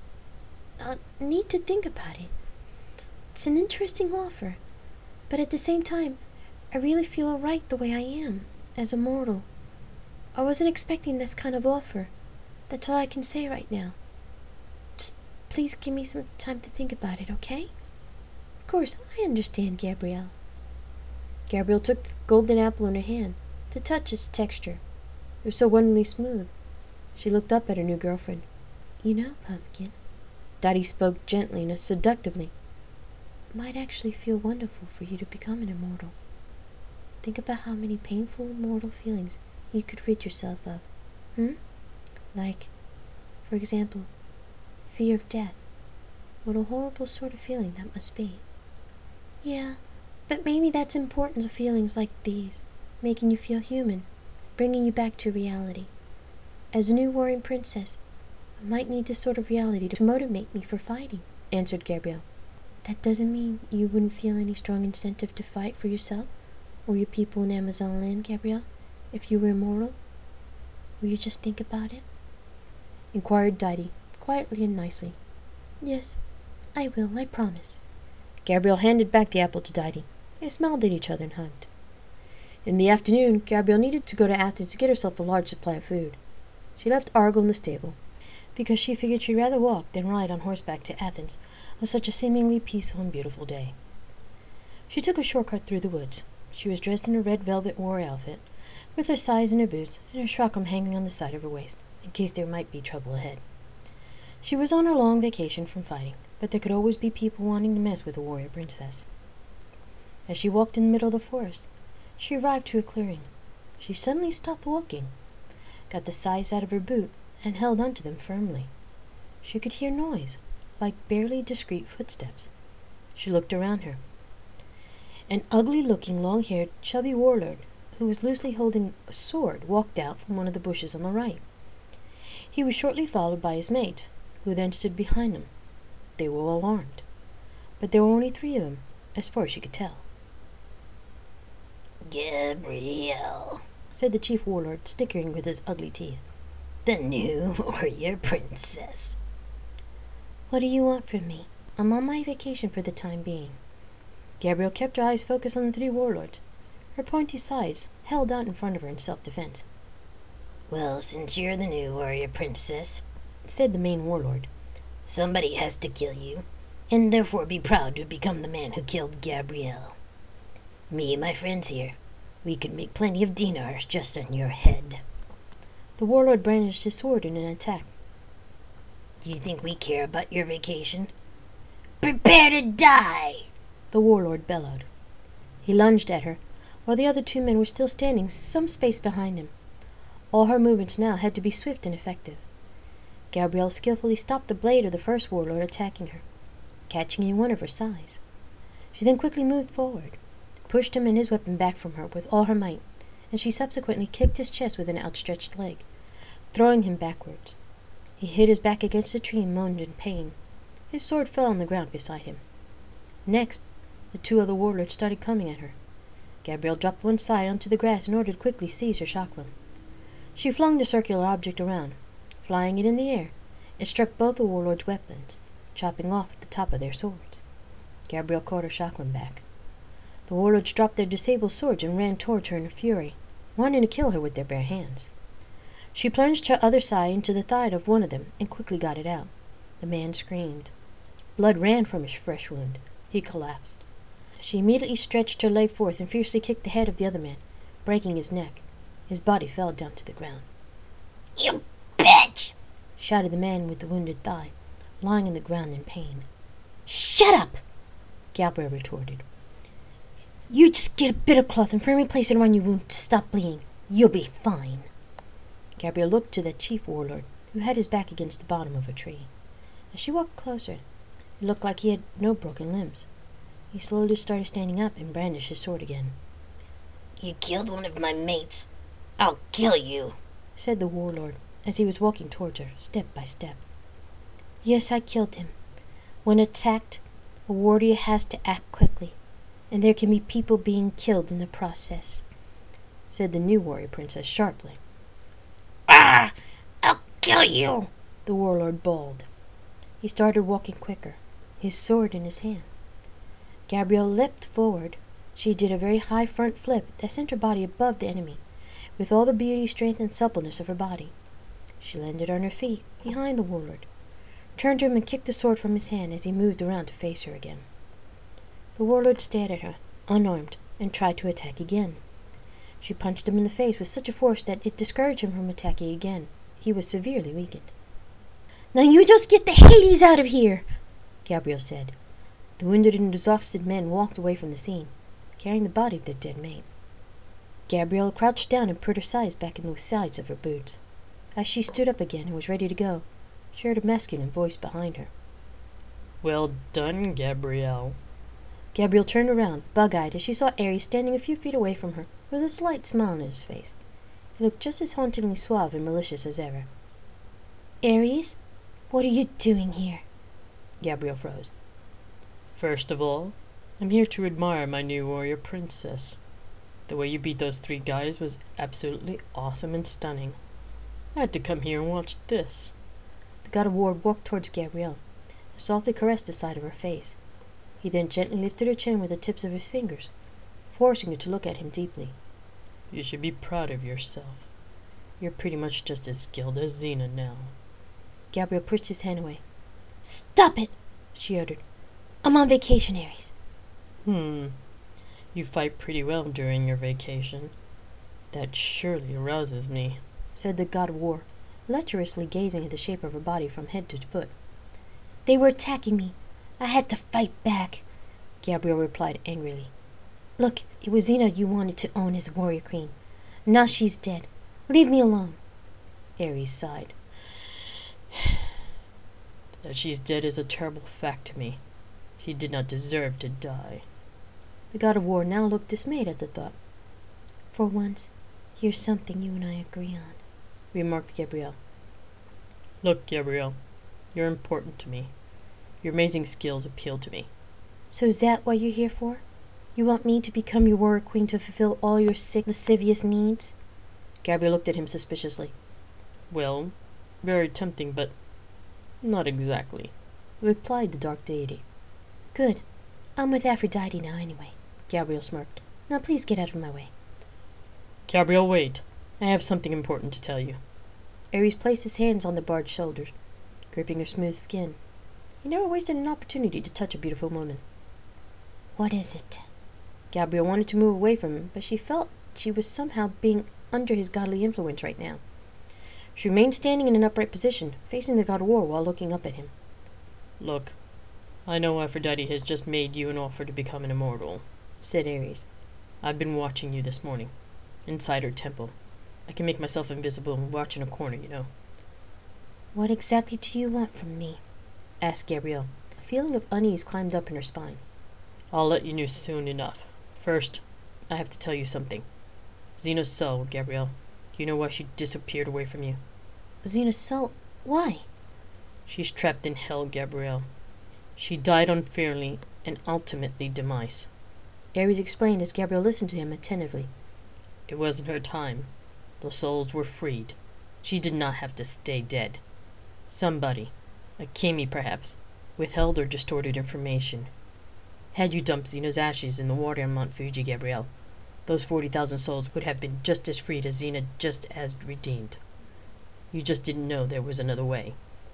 need to think about it. It's an interesting offer, but at the same time, I really feel all right the way I am, as a mortal. I wasn't expecting this kind of offer. That's all I can say right now. Just please give me some time to think about it, okay? Of course, I understand, Gabrielle. Gabrielle took the golden apple in her hand to touch its texture. It was so wonderfully smooth. She looked up at her new girlfriend. You know, Pumpkin, Dottie spoke gently and seductively, it might actually feel wonderful for you to become an immortal. Think about how many painful immortal feelings you could rid yourself of. Like, for example, fear of death. What a horrible sort of feeling that must be. Yeah, but maybe that's important to feelings like these, making you feel human, bringing you back to reality. As a new warring princess, I might need this sort of reality to motivate me for fighting, answered Gabrielle. That doesn't mean you wouldn't feel any strong incentive to fight for yourself or your people in Amazon land, Gabrielle, if you were immortal? Will you just think about it? Inquired Dottie, quietly and nicely. Yes, I will, I promise. Gabrielle handed back the apple to Dottie. They smiled at each other and hugged. In the afternoon, Gabrielle needed to go to Athens to get herself a large supply of food. She left Argo in the stable, because she figured she'd rather walk than ride on horseback to Athens on such a seemingly peaceful and beautiful day. She took a shortcut through the woods. She was dressed in a red velvet war outfit, with her sais in her boots and her shroud hanging on the side of her waist, in case there might be trouble ahead. She was on her long vacation from fighting, but there could always be people wanting to mess with a warrior princess. As she walked in the middle of the forest, she arrived to a clearing. She suddenly stopped walking, got the sais out of her boot, and held onto them firmly. She could hear noise, like barely discreet footsteps. She looked around her. An ugly-looking, long-haired, chubby warlord, who was loosely holding a sword, walked out from one of the bushes on the right. He was shortly followed by his mates, who then stood behind him. They were all armed. but there were only 3 of them, as far as she could tell. Gabrielle, said the chief warlord, snickering with his ugly teeth. the new warrior princess. What do you want from me? I'm on my vacation for the time being. Gabrielle kept her eyes focused on the 3 warlords, her pointy sides held out in front of her in self-defense. Well, since you're the new warrior princess, said the main warlord, somebody has to kill you, and therefore be proud to become the man who killed Gabrielle. Me and my friends here, we could make plenty of dinars just on your head. The warlord brandished his sword in an attack. Do you think we care about your vacation? Prepare to die! The warlord bellowed. He lunged at her, while the other 2 men were still standing some space behind him. All her movements now had to be swift and effective. Gabrielle skillfully stopped the blade of the first warlord attacking her, catching in one of her sides. She then quickly moved forward, pushed him and his weapon back from her with all her might, and she subsequently kicked his chest with an outstretched leg, throwing him backwards. He hit his back against a tree and moaned in pain. His sword fell on the ground beside him. Next, the 2 other warlords started coming at her. Gabrielle dropped one side onto the grass in order to quickly seize her chakram. She flung the circular object around. Flying it in the air, it struck both the warlords' weapons, chopping off the top of their swords. Gabrielle caught her chakram back. The warlords dropped their disabled swords and ran towards her in a fury, wanting to kill her with their bare hands. She plunged her other side into the thigh of one of them and quickly got it out. The man screamed. Blood ran from his fresh wound. He collapsed. She immediately stretched her leg forth and fiercely kicked the head of the other man, breaking his neck. His body fell down to the ground. You bitch! Shouted the man with the wounded thigh, lying on the ground in pain. Shut up! Gabrielle retorted. You just get a bit of cloth and firmly place it around your wound to stop bleeding. You'll be fine. Gabrielle looked to the chief warlord, who had his back against the bottom of a tree. As she walked closer, it looked like he had no broken limbs. He slowly started standing up and brandished his sword again. You killed one of my mates. I'll kill you, said the warlord, as he was walking towards her, step by step. Yes, I killed him. When attacked, a warrior has to act quickly, and there can be people being killed in the process, said the new warrior princess sharply. Ah! I'll kill you, the warlord bawled. He started walking quicker, his sword in his hand. Gabrielle leapt forward. She did a very high front flip that sent her body above the enemy, with all the beauty, strength, and suppleness of her body. She landed on her feet, behind the warlord, turned to him and kicked the sword from his hand as he moved around to face her again. The warlord stared at her, unarmed, and tried to attack again. She punched him in the face with such a force that it discouraged him from attacking again. He was severely weakened. Now you just get the Hades out of here, Gabrielle said. The wounded and exhausted men walked away from the scene, carrying the body of their dead mate. Gabrielle crouched down and put her sides back in the sides of her boots. As she stood up again and was ready to go, she heard a masculine voice behind her. Well done, Gabrielle. Gabrielle turned around, bug-eyed, as she saw Ares standing a few feet away from her, with a slight smile on his face. He looked just as hauntingly suave and malicious as ever. Ares, what are you doing here? Gabrielle froze. First of all, I'm here to admire my new warrior princess. The way you beat those 3 guys was absolutely awesome and stunning. I had to come here and watch this. The god of war walked towards Gabrielle and softly caressed the side of her face. He then gently lifted her chin with the tips of his fingers, forcing her to look at him deeply. You should be proud of yourself. You're pretty much just as skilled as Xena now. Gabrielle pushed his hand away. Stop it, she uttered. I'm on vacation, Ares. You fight pretty well during your vacation. That surely arouses me, said the god of war, lecherously gazing at the shape of her body from head to foot. They were attacking me. I had to fight back, Gabrielle replied angrily. Look, it was Xena you wanted to own as warrior queen. Now she's dead. Leave me alone. Ares sighed. That she's dead is a terrible fact to me. She did not deserve to die. The god of war now looked dismayed at the thought. For once, here's something you and I agree on, remarked Gabrielle. Look, Gabrielle, you're important to me. Your amazing skills appeal to me. So is that what you're here for? You want me to become your warrior queen to fulfill all your sick, lascivious needs? Gabriel looked at him suspiciously. Well, very tempting, but not exactly, replied the dark deity. Good. I'm with Aphrodite now anyway, Gabriel smirked. Now please get out of my way. Gabriel, wait. I have something important to tell you. Ares placed his hands on the bard's shoulders, gripping her smooth skin. He never wasted an opportunity to touch a beautiful woman. What is it? Gabriel wanted to move away from him, but she felt she was somehow being under his godly influence right now. She remained standing in an upright position, facing the god of war while looking up at him. Look, I know Aphrodite has just made you an offer to become an immortal, said Ares. I've been watching you this morning, inside her temple. I can make myself invisible and watch in a corner, you know. What exactly do you want from me? Asked Gabrielle. A feeling of unease climbed up in her spine. I'll let you know soon enough. First, I have to tell you something. Xena's soul, Gabrielle. You know why she disappeared away from you? Xena's soul? Why? She's trapped in hell, Gabrielle. She died unfairly and ultimately demise. Ares explained as Gabrielle listened to him attentively. It wasn't her time. The souls were freed. She did not have to stay dead. Somebody, a Kimi perhaps, withheld or distorted information. Had you dumped Xena's ashes in the water on Mount Fuji, Gabrielle, those 40,000 souls would have been just as freed as Xena, just as redeemed. You just didn't know there was another way.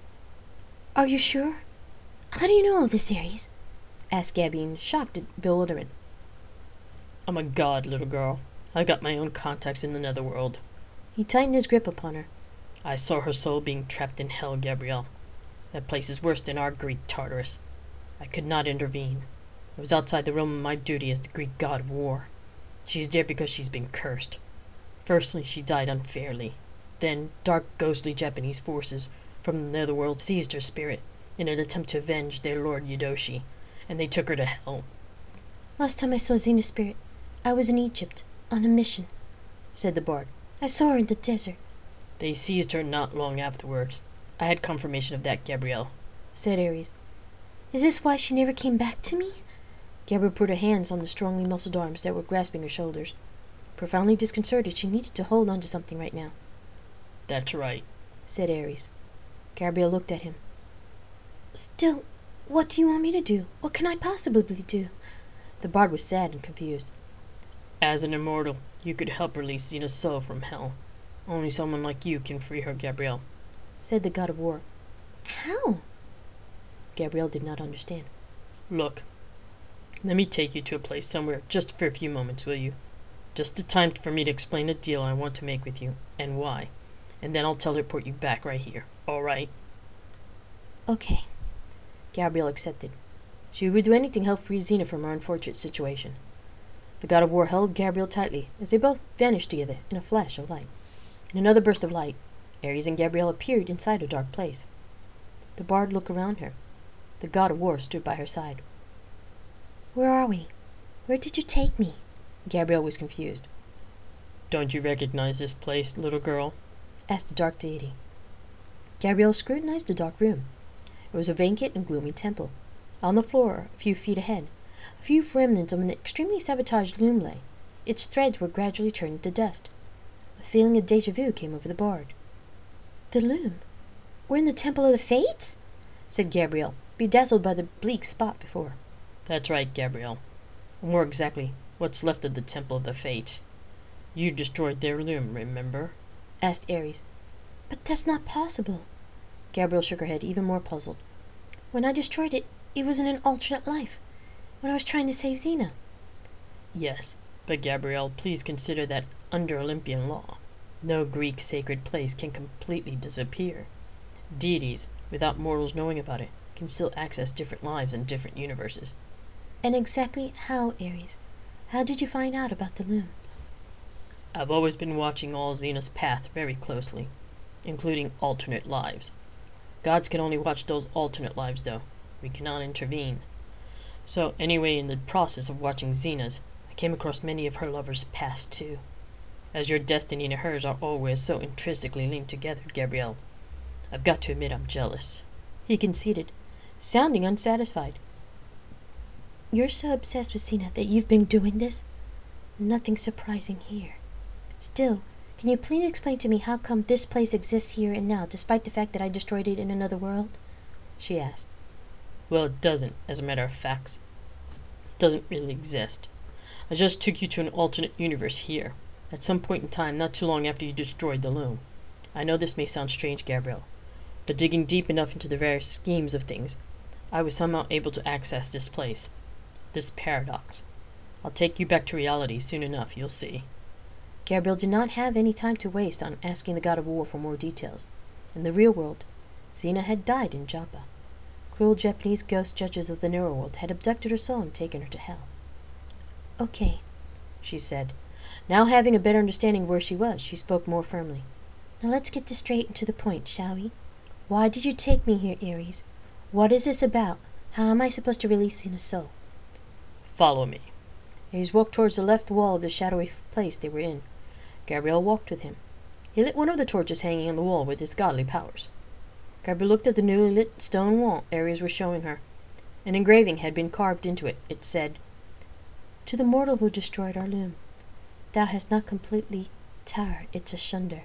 Are you sure? How do you know all this, Ares? Asked Gabby in shocked bewilderment. I'm a god, little girl. I got my own contacts in the netherworld. He tightened his grip upon her. I saw her soul being trapped in hell, Gabrielle. That place is worse than our Greek Tartarus. I could not intervene. I was outside the realm of my duty as the Greek god of war. She's there because she's been cursed. Firstly, she died unfairly. Then, dark, ghostly Japanese forces from the netherworld seized her spirit in an attempt to avenge their lord Yudoshi, and they took her to hell. Last time I saw Xena's spirit, I was in Egypt, on a mission, said the bard. I saw her in the desert. They seized her not long afterwards. I had confirmation of that, Gabrielle, said Ares. Is this why she never came back to me? Gabrielle put her hands on the strongly muscled arms that were grasping her shoulders. Profoundly disconcerted, she needed to hold on to something right now. That's right, said Ares. Gabrielle looked at him. Still, what do you want me to do? What can I possibly do? The bard was sad and confused. As an immortal, you could help release Xena's soul from hell. Only someone like you can free her, Gabrielle, said the god of war. How? Gabrielle did not understand. Look, let me take you to a place somewhere just for a few moments, will you? Just the time for me to explain a deal I want to make with you, and why. And then I'll teleport you back right here, all right? Okay. Gabrielle accepted. She would do anything to help free Xena from her unfortunate situation. The god of war held Gabrielle tightly as they both vanished together in a flash of light. In another burst of light, Ares and Gabrielle appeared inside a dark place. The bard looked around her. The god of war stood by her side. Where are we? Where did you take me? Gabrielle was confused. Don't you recognize this place, little girl? Asked the dark deity. Gabrielle scrutinized the dark room. It was a vacant and gloomy temple. On the floor, a few feet ahead, a few remnants of an extremely sabotaged loom lay. Its threads were gradually turning to dust. A feeling of déjà vu came over the bard. The loom? We're in the Temple of the Fates? Said Gabrielle, bedazzled by the bleak spot before. That's right, Gabrielle. Or more exactly, what's left of the Temple of the Fates. You destroyed their loom, remember? Asked Ares. But that's not possible. Gabrielle shook her head, even more puzzled. When I destroyed it, it was in an alternate life, when I was trying to save Xena. Yes, but Gabrielle, please consider that under Olympian law, no Greek sacred place can completely disappear. Deities, without mortals knowing about it, can still access different lives in different universes. And exactly how, Ares? How did you find out about the loom? I've always been watching all Xena's path very closely, including alternate lives. Gods can only watch those alternate lives, though. We cannot intervene. So, anyway, in the process of watching Xena's, I came across many of her lovers' past, too. As your destiny and hers are always so intrinsically linked together, Gabrielle, I've got to admit I'm jealous. He conceded, sounding unsatisfied. you're so obsessed with Xena that you've been doing this? Nothing surprising here. Still, can you please explain to me how come this place exists here and now, despite the fact that I destroyed it in another world? She asked. Well, it doesn't, as a matter of fact. It doesn't really exist. I just took you to an alternate universe here, at some point in time not too long after you destroyed the loom. I know this may sound strange, Gabrielle, but digging deep enough into the various schemes of things, I was somehow able to access this place, this paradox. I'll take you back to reality soon enough, you'll see. Gabrielle did not have any time to waste on asking the god of war for more details. In the real world, Xena had died in Joppa. Cruel Japanese ghost judges of the neuroworld had abducted her soul and taken her to hell. Okay, she said. Now having a better understanding of where she was, she spoke more firmly. Now let's get this straight and to the point, shall we? Why did you take me here, Ares? What is this about? How am I supposed to release Xena's soul? Follow me. Ares walked towards the left wall of the shadowy place they were in. Gabrielle walked with him. He lit one of the torches hanging on the wall with his godly powers. Gabrielle looked at the newly lit stone wall Ares was showing her. An engraving had been carved into it. It said, To the mortal who destroyed our loom, thou hast not completely tare its asunder,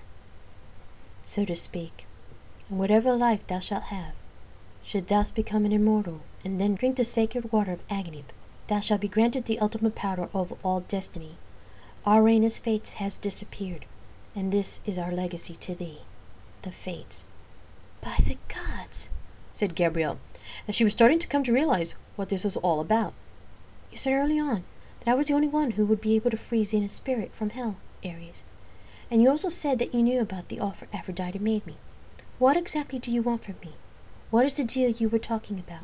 so to speak, and whatever life thou shalt have, should thou become an immortal, and then drink the sacred water of Aganip, thou shalt be granted the ultimate power over all destiny. Our reign as fates has disappeared, and this is our legacy to thee, the fates. By the gods, said Gabrielle, as she was starting to come to realize what this was all about. You said early on that I was the only one who would be able to free Xena's spirit from hell, Ares. And you also said that you knew about the offer Aphrodite made me. What exactly do you want from me? What is the deal you were talking about?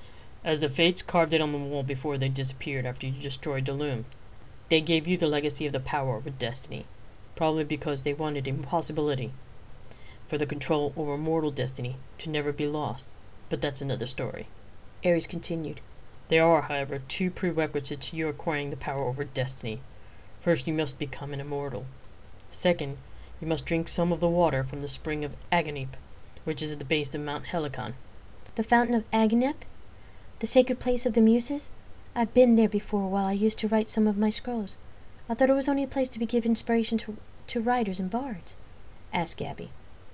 As the Fates carved it on the wall before they disappeared after you destroyed the loom, they gave you the legacy of the power over destiny, probably because they wanted impossibility for the control over mortal destiny to never be lost. But that's another story. Ares continued. There are, however, two prerequisites to you acquiring the power over destiny. First, you must become an immortal. Second, you must drink some of the water from the spring of Aganip, which is at the base of Mount Helicon. The fountain of Aganip? The sacred place of the Muses? I've been there before while I used to write some of my scrolls. I thought it was only a place to give inspiration to writers and bards, asked Gabby.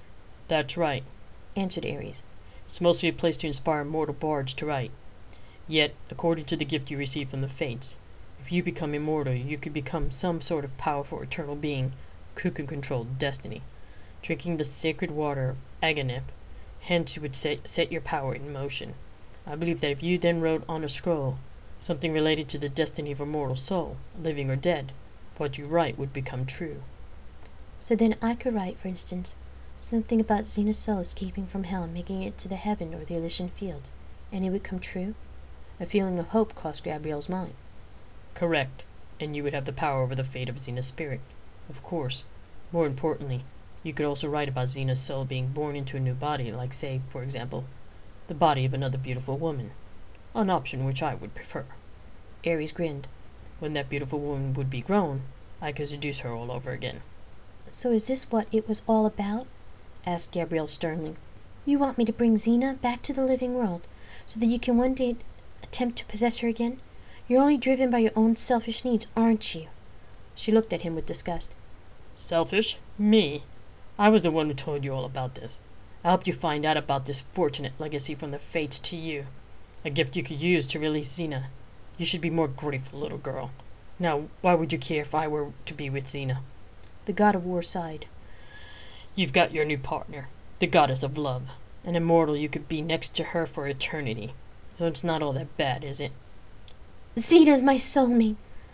That's right, answered Ares. It's mostly a place to inspire mortal bards to write. Yet, according to the gift you received from the Fates, if you become immortal, you could become some sort of powerful eternal being who can control destiny. Drinking the sacred water of Aganip, hence you would set your power in motion. I believe that if you then wrote on a scroll something related to the destiny of a mortal soul, living or dead, what you write would become true. So then I could write, for instance, something about Xena's soul escaping from hell and making it to the heaven or the Elysian field, and it would come true? A feeling of hope crossed Gabrielle's mind. Correct, and you would have the power over the fate of Xena's spirit. Of course, more importantly, you could also write about Xena's soul being born into a new body, like, say, for example, the body of another beautiful woman. An option which I would prefer. Ares grinned. When that beautiful woman would be grown, I could seduce her all over again. So is this what it was all about? Asked Gabrielle sternly. You want me to bring Xena back to the living world, so that you can one day attempt to possess her again? You're only driven by your own selfish needs, aren't you? She looked at him with disgust. Selfish? Me? I was the one who told you all about this. I helped you find out about this fortunate legacy from the Fates to you. A gift you could use to release Xena. You should be more grateful, little girl. Now, why would you care if I were to be with Xena? The god of war sighed. You've got your new partner, the goddess of love. An immortal, you could be next to her for eternity. So it's not all that bad, is it? Xena's my soulmate.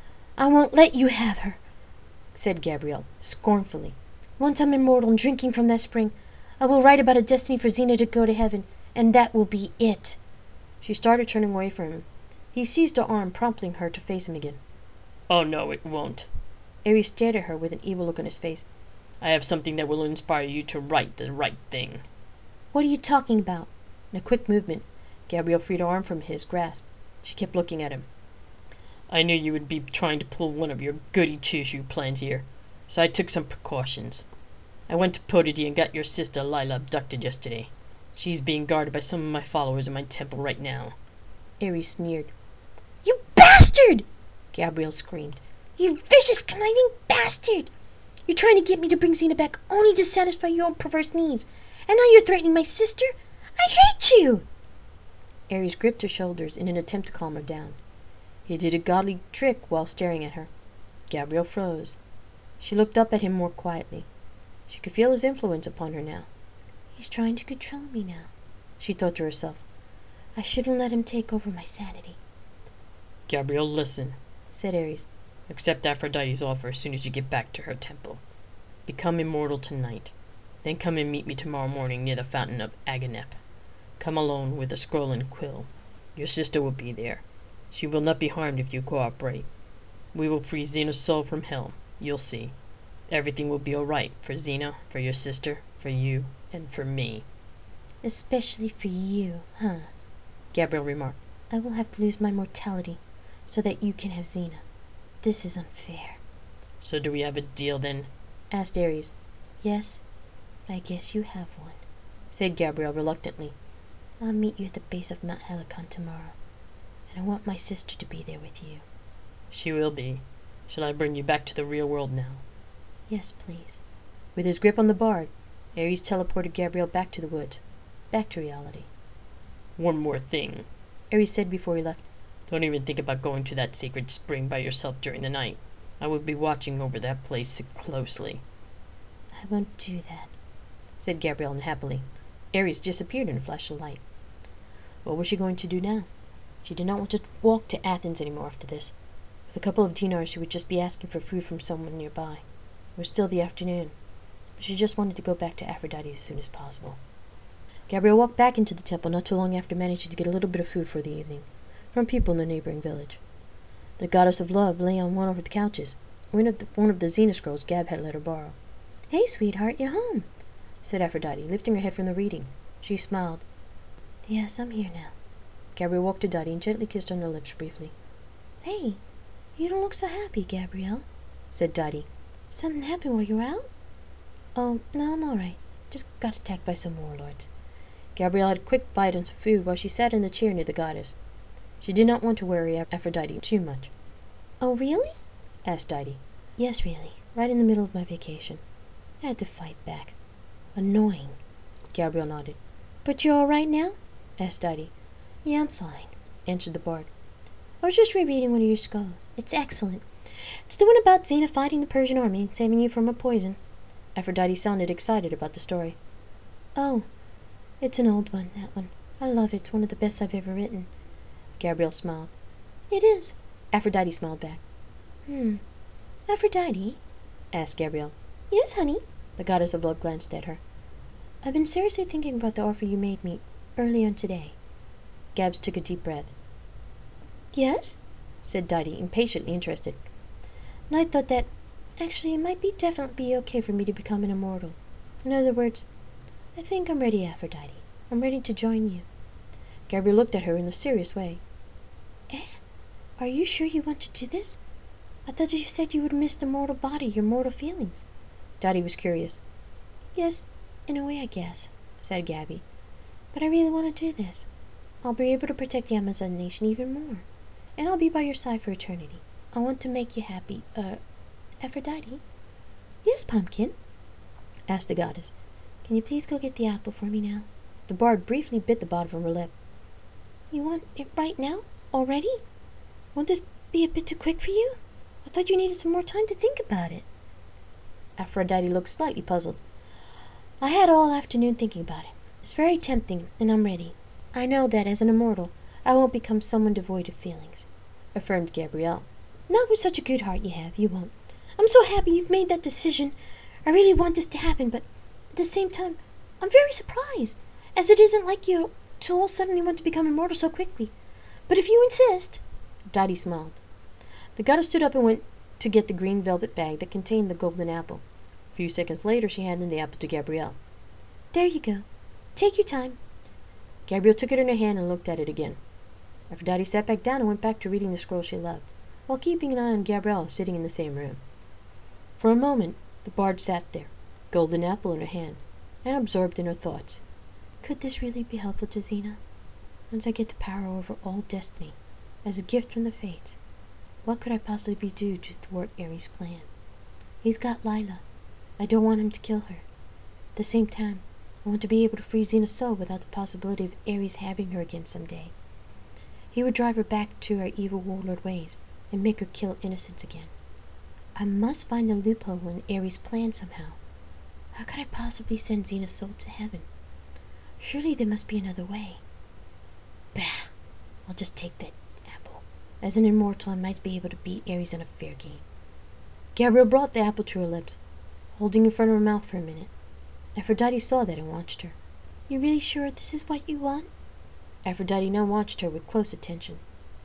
I won't let you have her, said Gabrielle, scornfully. Once I'm immortal and drinking from that spring, I will write about a destiny for Xena to go to heaven, and that will be it. She started turning away from him. He seized her arm, prompting her to face him again. Oh no, it won't. Ares stared at her with an evil look on his face. I have something that will inspire you to write the right thing. What are you talking about? In a quick movement, Gabrielle freed her arm from his grasp. She kept looking at him. I knew you would be trying to pull one of your goody two-shoe plans here, so I took some precautions. I went to Podidi and got your sister Lila abducted yesterday. She's being guarded by some of my followers in my temple right now. Ares sneered. You bastard! Gabrielle screamed. You vicious, conniving bastard! You're trying to get me to bring Xena back only to satisfy your own perverse needs. And now you're threatening my sister? I hate you! Ares gripped her shoulders in an attempt to calm her down. He did a godly trick while staring at her. Gabrielle froze. She looked up at him more quietly. She could feel his influence upon her now. He's trying to control me now, she thought to herself. I shouldn't let him take over my sanity. Gabrielle, listen, said Ares. Accept Aphrodite's offer as soon as you get back to her temple. Become immortal tonight. Then come and meet me tomorrow morning near the fountain of Agenep. Come alone with a scroll and quill. Your sister will be there. She will not be harmed if you cooperate. We will free Xena's soul from hell. You'll see. Everything will be all right for Xena, for your sister, for you, and for me. Especially for you, huh? Gabrielle remarked. I will have to lose my mortality so that you can have Xena. This is unfair. So do we have a deal then? Asked Ares. Yes, I guess you have one, said Gabrielle reluctantly. I'll meet you at the base of Mount Helicon tomorrow, and I want my sister to be there with you. She will be. Shall I bring you back to the real world now? Yes, please. With his grip on the bard, Ares teleported Gabrielle back to the woods, back to reality. One more thing, Ares said before he left. Don't even think about going to that sacred spring by yourself during the night. I will be watching over that place closely. I won't do that, said Gabrielle unhappily. Ares disappeared in a flash of light. What was she going to do now? She did not want to walk to Athens anymore after this. With a couple of dinars, she would just be asking for food from someone nearby. It was still the afternoon, but she just wanted to go back to Aphrodite as soon as possible. Gabrielle walked back into the temple not too long after managing to get a little bit of food for the evening from people in the neighboring village. The goddess of love lay on one of the couches, one of the Xena scrolls Gab had let her borrow. Hey, sweetheart, you're home, said Aphrodite, lifting her head from the reading. She smiled. Yes, I'm here now. Gabrielle walked to Dottie and gently kissed her on the lips briefly. Hey, you don't look so happy, Gabrielle, said Dottie. Something happened while you were out? Oh, no, I'm all right. Just got attacked by some warlords. Gabrielle had a quick bite on some food while she sat in the chair near the goddess. She did not want to worry Aphrodite too much. Oh, really? Asked Dottie. Yes, really. Right in the middle of my vacation. I had to fight back. Annoying. Gabrielle nodded. But you're all right now? Asked Dottie. Yeah, I'm fine, answered the bard. I was just rereading one of your scrolls. It's excellent. It's the one about Xena fighting the Persian army and saving you from a poison. Aphrodite sounded excited about the story. Oh, it's an old one, that one. I love it. It's one of the best I've ever written. Gabrielle smiled. It is. Aphrodite smiled back. Aphrodite? Asked Gabrielle. Yes, honey. The goddess of love glanced at her. I've been seriously thinking about the offer you made me early on today. Gabs took a deep breath. Yes? Said Dottie, impatiently interested. And I thought that, actually, it might definitely be okay for me to become an immortal. In other words, I think I'm ready, Aphrodite. I'm ready to join you. Gabrielle looked at her in a serious way. Are you sure you want to do this? I thought you said you would miss the mortal body, your mortal feelings. Dottie was curious. Yes, in a way, I guess, said Gabby. But I really want to do this. I'll be able to protect the Amazon nation even more. And I'll be by your side for eternity. I want to make you happy. Aphrodite? Yes, Pumpkin? Asked the goddess. Can you please go get the apple for me now? The bard briefly bit the bottom of her lip. You want it right now? Already? Won't this be a bit too quick for you? I thought you needed some more time to think about it. Aphrodite looked slightly puzzled. I had all afternoon thinking about it. It's very tempting, and I'm ready. I know that as an immortal, I won't become someone devoid of feelings, affirmed Gabrielle. Not with such a good heart you have, you won't. I'm so happy you've made that decision. I really want this to happen, but at the same time, I'm very surprised, as it isn't like you to all suddenly want to become immortal so quickly. But if you insist... Dottie smiled. The goddess stood up and went to get the green velvet bag that contained the golden apple. A few seconds later, she handed the apple to Gabrielle. There you go. Take your time. Gabrielle took it in her hand and looked at it again. Aphrodite sat back down and went back to reading the scroll she loved, while keeping an eye on Gabrielle sitting in the same room. For a moment, the bard sat there, golden apple in her hand, and absorbed in her thoughts. Could this really be helpful to Xena? Once I get the power over all destiny, as a gift from the fates. What could I possibly do to thwart Ares' plan? He's got Lila. I don't want him to kill her. At the same time, I want to be able to free Xena's soul without the possibility of Ares having her again someday. He would drive her back to her evil warlord ways and make her kill innocents again. I must find a loophole in Ares' plan somehow. How could I possibly send Xena's soul to heaven? Surely there must be another way. Bah! I'll just take that apple. As an immortal, I might be able to beat Ares in a fair game. Gabrielle brought the apple to her lips, holding it in front of her mouth for a minute. Aphrodite saw that and watched her. You really sure this is what you want? Aphrodite now watched her with close attention.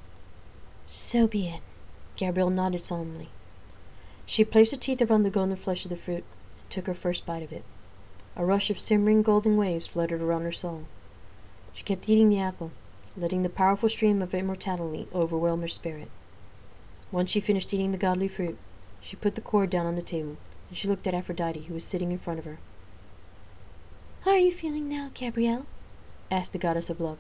So be it. Gabrielle nodded solemnly. She placed her teeth around the golden flesh of the fruit and took her first bite of it. A rush of simmering golden waves fluttered around her soul. She kept eating the apple, letting the powerful stream of immortality overwhelm her spirit. Once she finished eating the godly fruit, she put the cord down on the table, and she looked at Aphrodite, who was sitting in front of her. How are you feeling now, Gabrielle? Asked the goddess of love.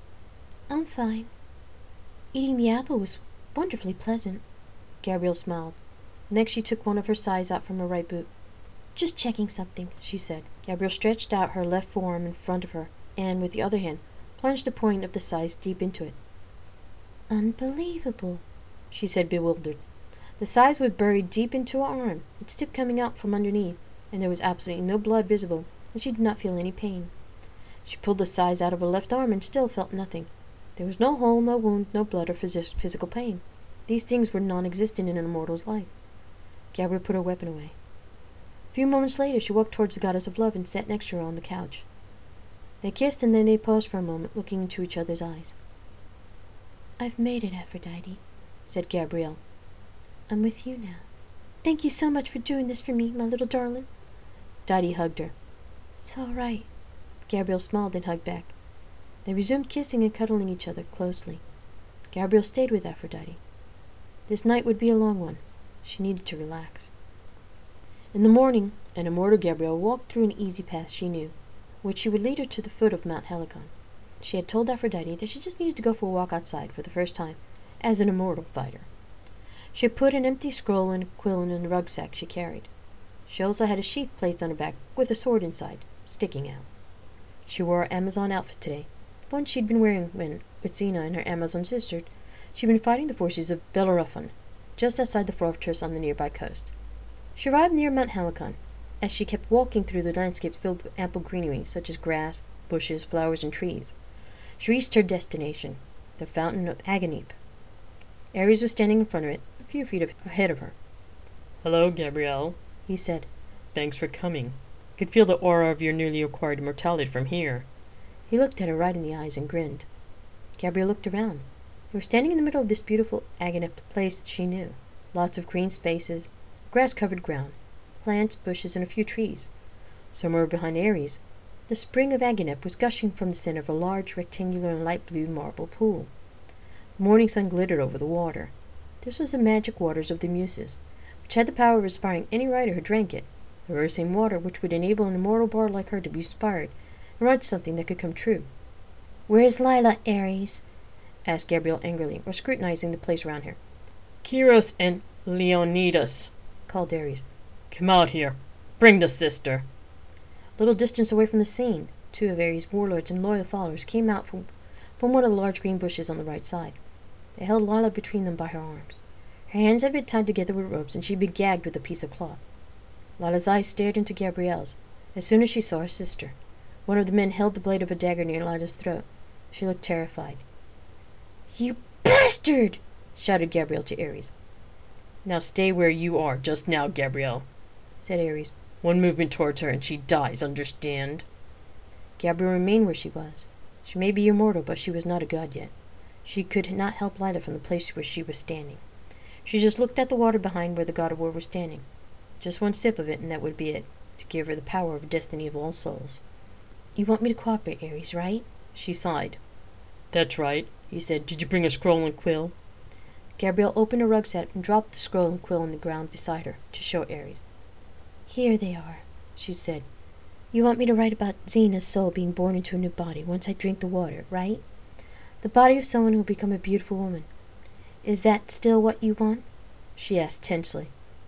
I'm fine. Eating the apple was wonderfully pleasant. Gabrielle smiled. Next she took one of her sighs out from her right boot. Just checking something, she said. Gabrielle stretched out her left forearm in front of her, and with the other hand, plunged the point of the size deep into it. Unbelievable, she said, bewildered. The size was buried deep into her arm, its tip coming out from underneath, and there was absolutely no blood visible, and she did not feel any pain. She pulled the size out of her left arm and still felt nothing. There was no hole, no wound, no blood or physical pain. These things were non-existent in an immortal's life. Gabrielle put her weapon away. A few moments later, she walked towards the goddess of love and sat next to her on the couch. They kissed, and then they paused for a moment, looking into each other's eyes. I've made it, Aphrodite, said Gabrielle. I'm with you now. Thank you so much for doing this for me, my little darling. Didi hugged her. It's all right. Gabrielle smiled and hugged back. They resumed kissing and cuddling each other closely. Gabrielle stayed with Aphrodite. This night would be a long one. She needed to relax. In the morning, an immortal Gabrielle walked through an easy path she knew, which would lead her to the foot of Mount Helicon. She had told Aphrodite that she just needed to go for a walk outside for the first time, as an immortal fighter. She had put an empty scroll and a quill in the rucksack she carried. She also had a sheath placed on her back with a sword inside, sticking out. She wore her Amazon outfit today, one she'd been wearing when, with Xena and her Amazon sister, she'd been fighting the forces of Bellerophon, just outside the fortress on the nearby coast. She arrived near Mount Helicon, as she kept walking through the landscapes filled with ample greenery, such as grass, bushes, flowers, and trees. She reached her destination, the Fountain of Aganippe. Ares was standing in front of it, a few feet ahead of her. Hello, Gabrielle, he said. Thanks for coming. I could feel the aura of your newly acquired immortality from here. He looked at her right in the eyes and grinned. Gabrielle looked around. They were standing in the middle of this beautiful Aganippe place she knew. Lots of green spaces, grass-covered ground, plants, bushes, and a few trees. Somewhere behind Ares, the spring of Aganippe was gushing from the center of a large, rectangular, and light blue marble pool. The morning sun glittered over the water. This was the magic waters of the Muses, which had the power of inspiring any writer who drank it, the very same water which would enable an immortal bard like her to be inspired and write something that could come true. Where's Lila, Ares? Asked Gabrielle angrily, or scrutinizing the place around her. Kyros and Leonidas, called Ares. Come out here. Bring the sister. A little distance away from the scene, two of Ares' warlords and loyal followers came out from one of the large green bushes on the right side. They held Lila between them by her arms. Her hands had been tied together with ropes, and she'd been gagged with a piece of cloth. Lila's eyes stared into Gabrielle's as soon as she saw her sister. One of the men held the blade of a dagger near Lila's throat. She looked terrified. You bastard! Shouted Gabrielle to Ares. Now stay where you are just now, Gabrielle, said Ares. One movement towards her and she dies, understand? Gabrielle remained where she was. She may be immortal, but she was not a god yet. She could not help Lila from the place where she was standing. She just looked at the water behind where the god of war was standing. Just one sip of it, and that would be it, to give her the power of destiny of all souls. You want me to cooperate, Ares, right? She sighed. That's right, he said. Did you bring a scroll and quill? Gabrielle opened her rucksack and dropped the scroll and quill on the ground beside her to show Ares. Here they are, she said. You want me to write about Xena's soul being born into a new body once I drink the water, right? The body of someone who will become a beautiful woman, Is that still what you want? She asked tensely.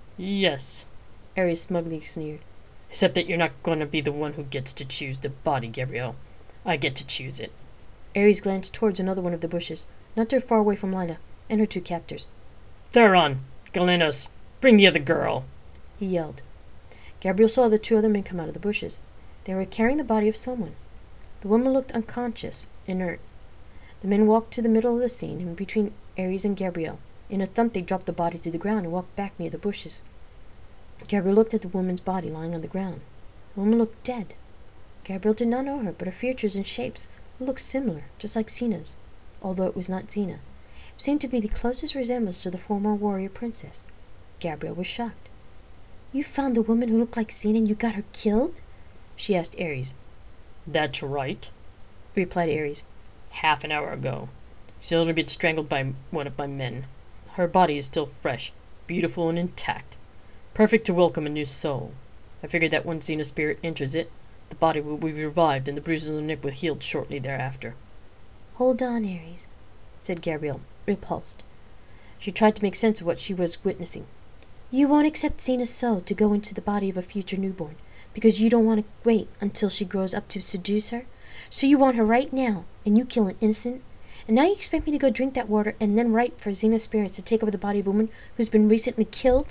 Yes, Ares smugly sneered. except that you're not going to be the one who gets to choose the body, Gabrielle. I get to choose it. Ares glanced towards another one of the bushes, not too far away from Lila and her two captors. Theron, Galenos, bring the other girl, he yelled. Gabrielle saw the two other men come out of the bushes. They were carrying the body of someone. The woman looked unconscious, inert. The men walked to the middle of the scene, in between Ares and Gabrielle. In a thump, they dropped the body to the ground and walked back near the bushes. Gabrielle looked at the woman's body lying on the ground. The woman looked dead. Gabrielle did not know her, but her features and shapes looked similar, just like Xena's, although it was not Xena. It seemed to be the closest resemblance to the former warrior princess. Gabrielle was shocked. You found the woman who looked like Xena and you got her killed? She asked Ares. That's right, replied Ares. half an hour ago. She's only been strangled by one of my men. Her body is still fresh, beautiful and intact, perfect to welcome a new soul. I figured that once Xena's spirit enters it, the body will be revived and the bruises on the neck will heal shortly thereafter. Hold on, Ares, said Gabrielle, repulsed. She tried to make sense of what she was witnessing. You won't accept Xena's soul to go into the body of a future newborn, because you don't want to wait until she grows up to seduce her? So you want her right now, and you kill an innocent? And now you expect me to go drink that water and then wait for Xena's spirits to take over the body of a woman who's been recently killed?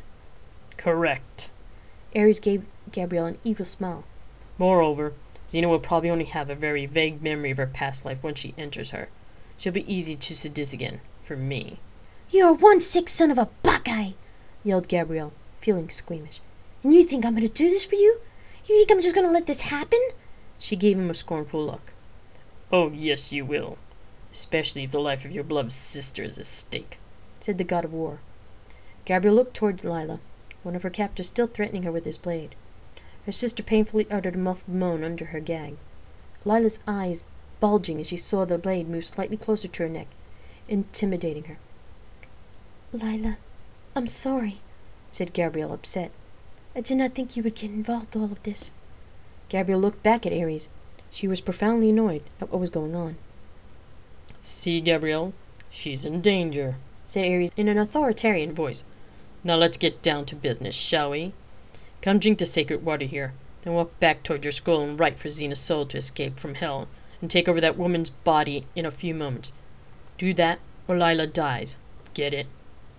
Correct. Ares gave Gabrielle an evil smile. Moreover, Xena will probably only have a very vague memory of her past life when she enters her. She'll be easy to seduce again, for me. You're one sick son of a buckeye, yelled Gabrielle, feeling squeamish. And you think I'm going to do this for you? You think I'm just going to let this happen? She gave him a scornful look. Oh, yes, you will. Especially if the life of your beloved sister is at stake, said the god of war. Gabrielle looked toward Lila, one of her captors still threatening her with his blade. Her sister painfully uttered a muffled moan under her gag. Lila's eyes bulging as she saw the blade move slightly closer to her neck, intimidating her. Lila, I'm sorry, said Gabrielle, upset. I did not think you would get involved in all of this. Gabrielle looked back at Ares. She was profoundly annoyed at what was going on. See, Gabrielle, she's in danger, said Ares in an authoritarian voice. Now let's get down to business, shall we? Come drink the sacred water here, then walk back toward your scroll and write for Xena's soul to escape from hell and take over that woman's body in a few moments. Do that, or Lila dies. Get it?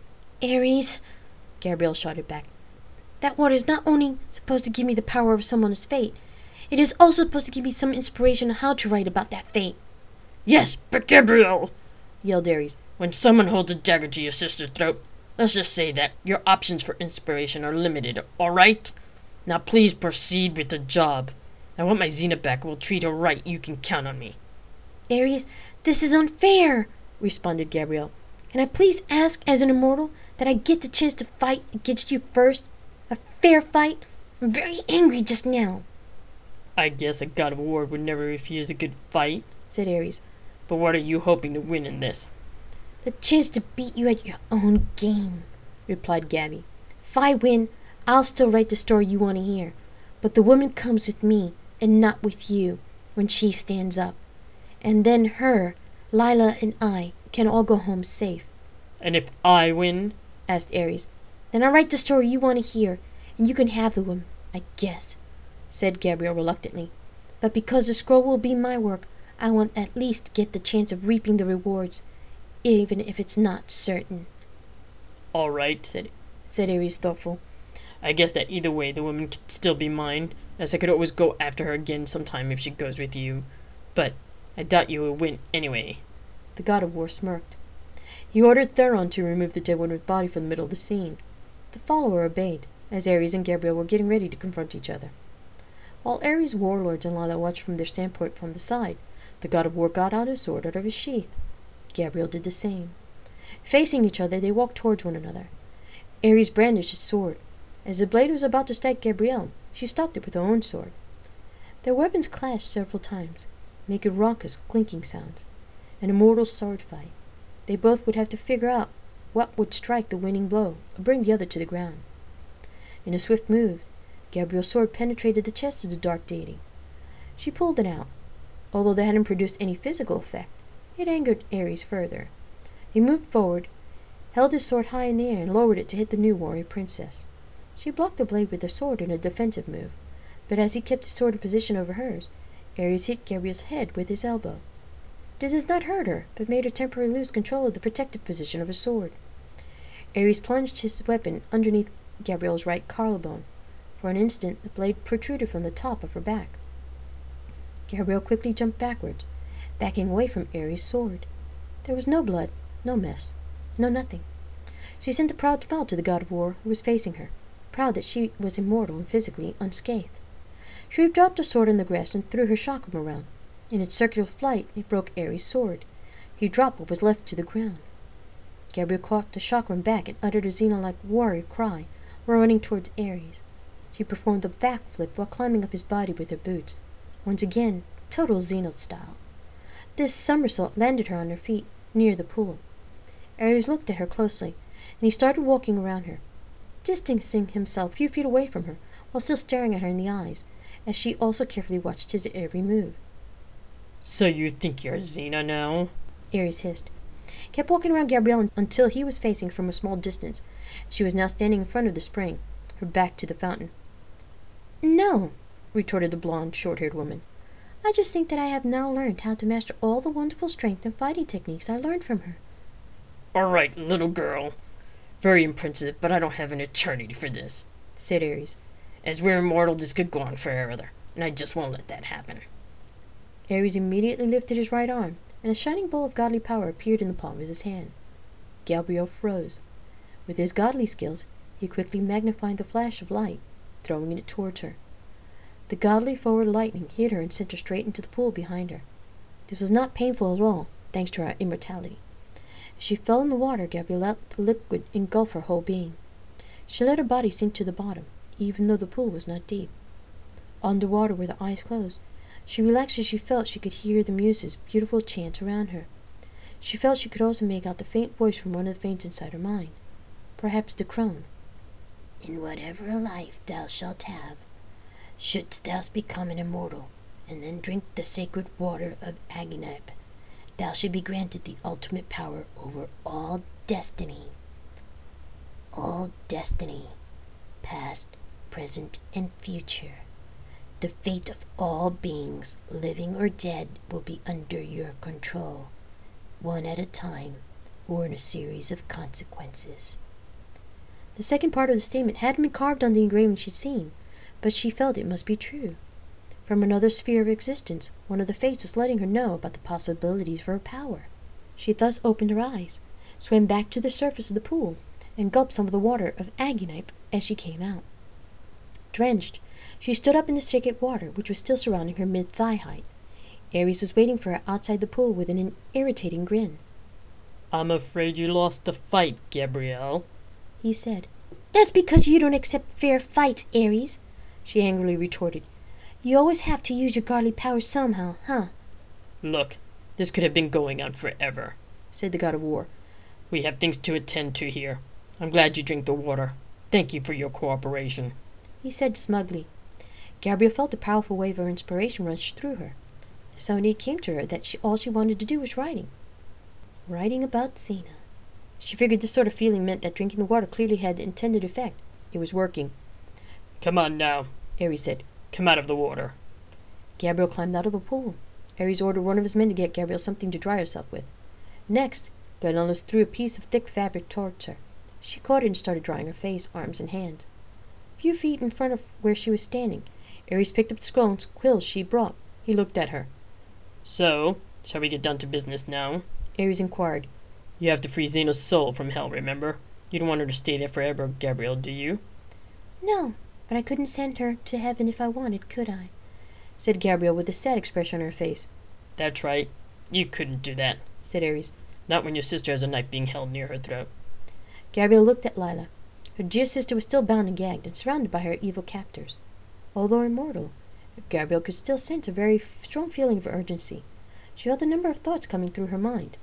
Ares, Gabrielle shouted back. That water is not only supposed to give me the power of someone's fate, it is also supposed to give me some inspiration on how to write about that fate. Yes, but Gabrielle, yelled Ares, when someone holds a dagger to your sister's throat, let's just say that your options for inspiration are limited, all right? Now please proceed with the job. I want my Xena back. We'll treat her right. You can count on me. Ares, this is unfair, responded Gabrielle. Can I please ask, as an immortal, that I get the chance to fight against you first? A fair fight? I'm very angry just now. I guess a god of war would never refuse a good fight, said Ares. But what are you hoping to win in this? The chance to beat you at your own game, replied Gabby. If I win, I'll still write the story you want to hear. But the woman comes with me, and not with you, when she stands up. And then her, Lila, and I can all go home safe. And if I win? Asked Ares. Then I'll write the story you want to hear, and you can have the woman, I guess, said Gabrielle reluctantly. But because the scroll will be my work, I want at least to get the chance of reaping the rewards, even if it's not certain. All right, said Ares, thoughtful. I guess that either way the woman could still be mine, as I could always go after her again sometime if she goes with you. But I doubt you will win anyway. The god of war smirked. He ordered Theron to remove the dead woman's body from the middle of the scene. The follower obeyed, as Ares and Gabrielle were getting ready to confront each other. While Ares' warlords and Lila watched from their standpoint from the side, the god of war got out his sword out of his sheath. Gabrielle did the same. Facing each other, they walked towards one another. Ares brandished his sword. As the blade was about to strike Gabrielle, she stopped it with her own sword. Their weapons clashed several times, making raucous, clinking sounds. An immortal sword fight. They both would have to figure out what would strike the winning blow or bring the other to the ground. In a swift move, Gabrielle's sword penetrated the chest of the dark deity. She pulled it out. Although they hadn't produced any physical effect, it angered Ares further. He moved forward held his sword high in the air and lowered it to hit the new warrior princess. She blocked the blade with her sword in a defensive move, but as he kept his sword in position over hers, Ares hit Gabriel's head with his elbow. This does not hurt her, but made her temporarily lose control of the protective position of his sword. Ares plunged his weapon underneath Gabriel's right collarbone. For an instant, the blade protruded from the top of her back. Gabriel quickly jumped backwards, backing away from Ares' sword. There was no blood, no mess, no nothing. She sent a proud smile to the god of war who was facing her, proud that she was immortal and physically unscathed. She dropped the sword in the grass and threw her chakram around. In its circular flight, it broke Ares' sword. He dropped what was left to the ground. Gabriel caught the chakram back and uttered a Xena-like warrior cry while running towards Ares. She performed the backflip while climbing up his body with her boots. Once again, total Xena style. This somersault landed her on her feet, near the pool. Ares looked at her closely, and he started walking around her, distancing himself a few feet away from her, while still staring at her in the eyes, as she also carefully watched his every move. So you think you're Xena now? Ares hissed. He kept walking around Gabrielle until he was facing from a small distance. She was now standing in front of the spring, her back to the fountain. No, retorted the blonde, short-haired woman. I just think that I have now learned how to master all the wonderful strength and fighting techniques I learned from her. All right, little girl. Very impressive, but I don't have an eternity for this, said Ares. As we're immortal, this could go on forever, and I just won't let that happen. Ares immediately lifted his right arm, and a shining ball of godly power appeared in the palm of his hand. Gabriel froze. With his godly skills, he quickly magnified the flash of light, throwing it towards her. The godly forward lightning hit her and sent her straight into the pool behind her. This was not painful at all, thanks to her immortality. As she fell in the water, Gabrielle let the liquid engulf her whole being. She let her body sink to the bottom, even though the pool was not deep. Underwater, with her eyes closed, she relaxed as she felt she could hear the muses' beautiful chants around her. She felt she could also make out the faint voice from one of the faints inside her mind. Perhaps the crone. In whatever life thou shalt have, shouldst thou become an immortal, and then drink the sacred water of Agenip, thou shalt be granted the ultimate power over all destiny. All destiny, past, present, and future. The fate of all beings, living or dead, will be under your control, one at a time, or in a series of consequences. The second part of the statement hadn't been carved on the engraving she'd seen, but she felt it must be true. From another sphere of existence, one of the fates was letting her know about the possibilities for her power. She thus opened her eyes, swam back to the surface of the pool, and gulped some of the water of Agenip as she came out. Drenched, she stood up in the sacred water, which was still surrounding her mid-thigh height. Ares was waiting for her outside the pool with an irritating grin. I'm afraid you lost the fight, Gabrielle, he said. That's because you don't accept fair fights, Ares, she angrily retorted. You always have to use your godly powers somehow, huh? Look, this could have been going on forever, said the god of war. We have things to attend to here. I'm glad you drink the water. Thank you for your cooperation, he said smugly. Gabrielle felt a powerful wave of inspiration rush through her. Suddenly it came to her that all she wanted to do was writing. Writing about Xena. She figured this sort of feeling meant that drinking the water clearly had the intended effect. It was working. Come on now, Ares said. Come out of the water. Gabrielle climbed out of the pool. Ares ordered one of his men to get Gabrielle something to dry herself with. Next, Galenus threw a piece of thick fabric towards her. She caught it and started drying her face, arms, and hands. A few feet in front of where she was standing, Ares picked up the scroll and quills she brought. He looked at her. So, shall we get down to business now? Ares inquired. You have to free Xena's soul from hell, remember? You don't want her to stay there forever, Gabrielle, do you? No, but I couldn't send her to heaven if I wanted, could I? Said Gabrielle with a sad expression on her face. That's right. You couldn't do that, said Ares. Not when your sister has a knife being held near her throat. Gabrielle looked at Lila. Her dear sister was still bound and gagged and surrounded by her evil captors. Although immortal, Gabrielle could still sense a very strong feeling of urgency. She felt a number of thoughts coming through her mind.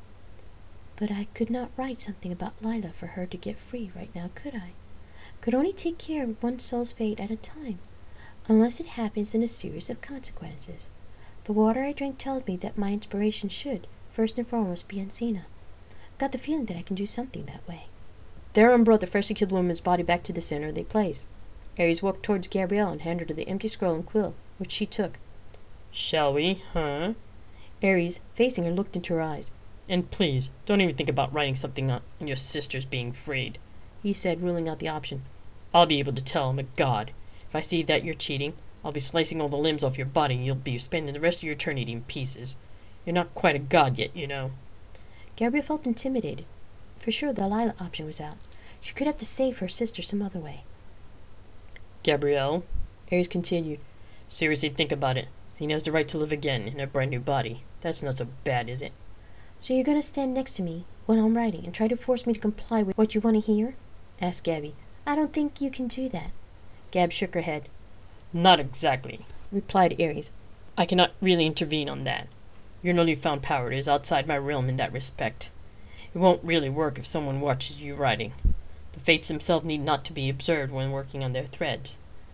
But I could not write something about Lila for her to get free right now, could I? Could only take care of one soul's fate at a time, unless it happens in a series of consequences. The water I drank tells me that my inspiration should, first and foremost, be on Xena. I've got the feeling that I can do something that way. Theron brought the freshly killed woman's body back to the center of the place. Ares walked towards Gabrielle and handed her the empty scroll and quill, which she took. Shall we, huh? Ares, facing her, looked into her eyes. And please, don't even think about writing something on your sister's being freed, he said, ruling out the option. I'll be able to tell I'm a god. If I see that you're cheating, I'll be slicing all the limbs off your body and you'll be spending the rest of your eternity in pieces. You're not quite a god yet, you know. Gabrielle felt intimidated. For sure, the Lila option was out. She could have to save her sister some other way. Gabrielle, Ares continued. Seriously, think about it. Xena has the right to live again in a brand new body. That's not so bad, is it? So you're going to stand next to me when I'm writing and try to force me to comply with what you want to hear? Asked Gabby. I don't think you can do that. Gab shook her head. Not exactly, replied Ares. I cannot really intervene on that. Your newly found power is outside my realm in that respect. It won't really work if someone watches you writing. The fates themselves need not to be observed when working on their threads.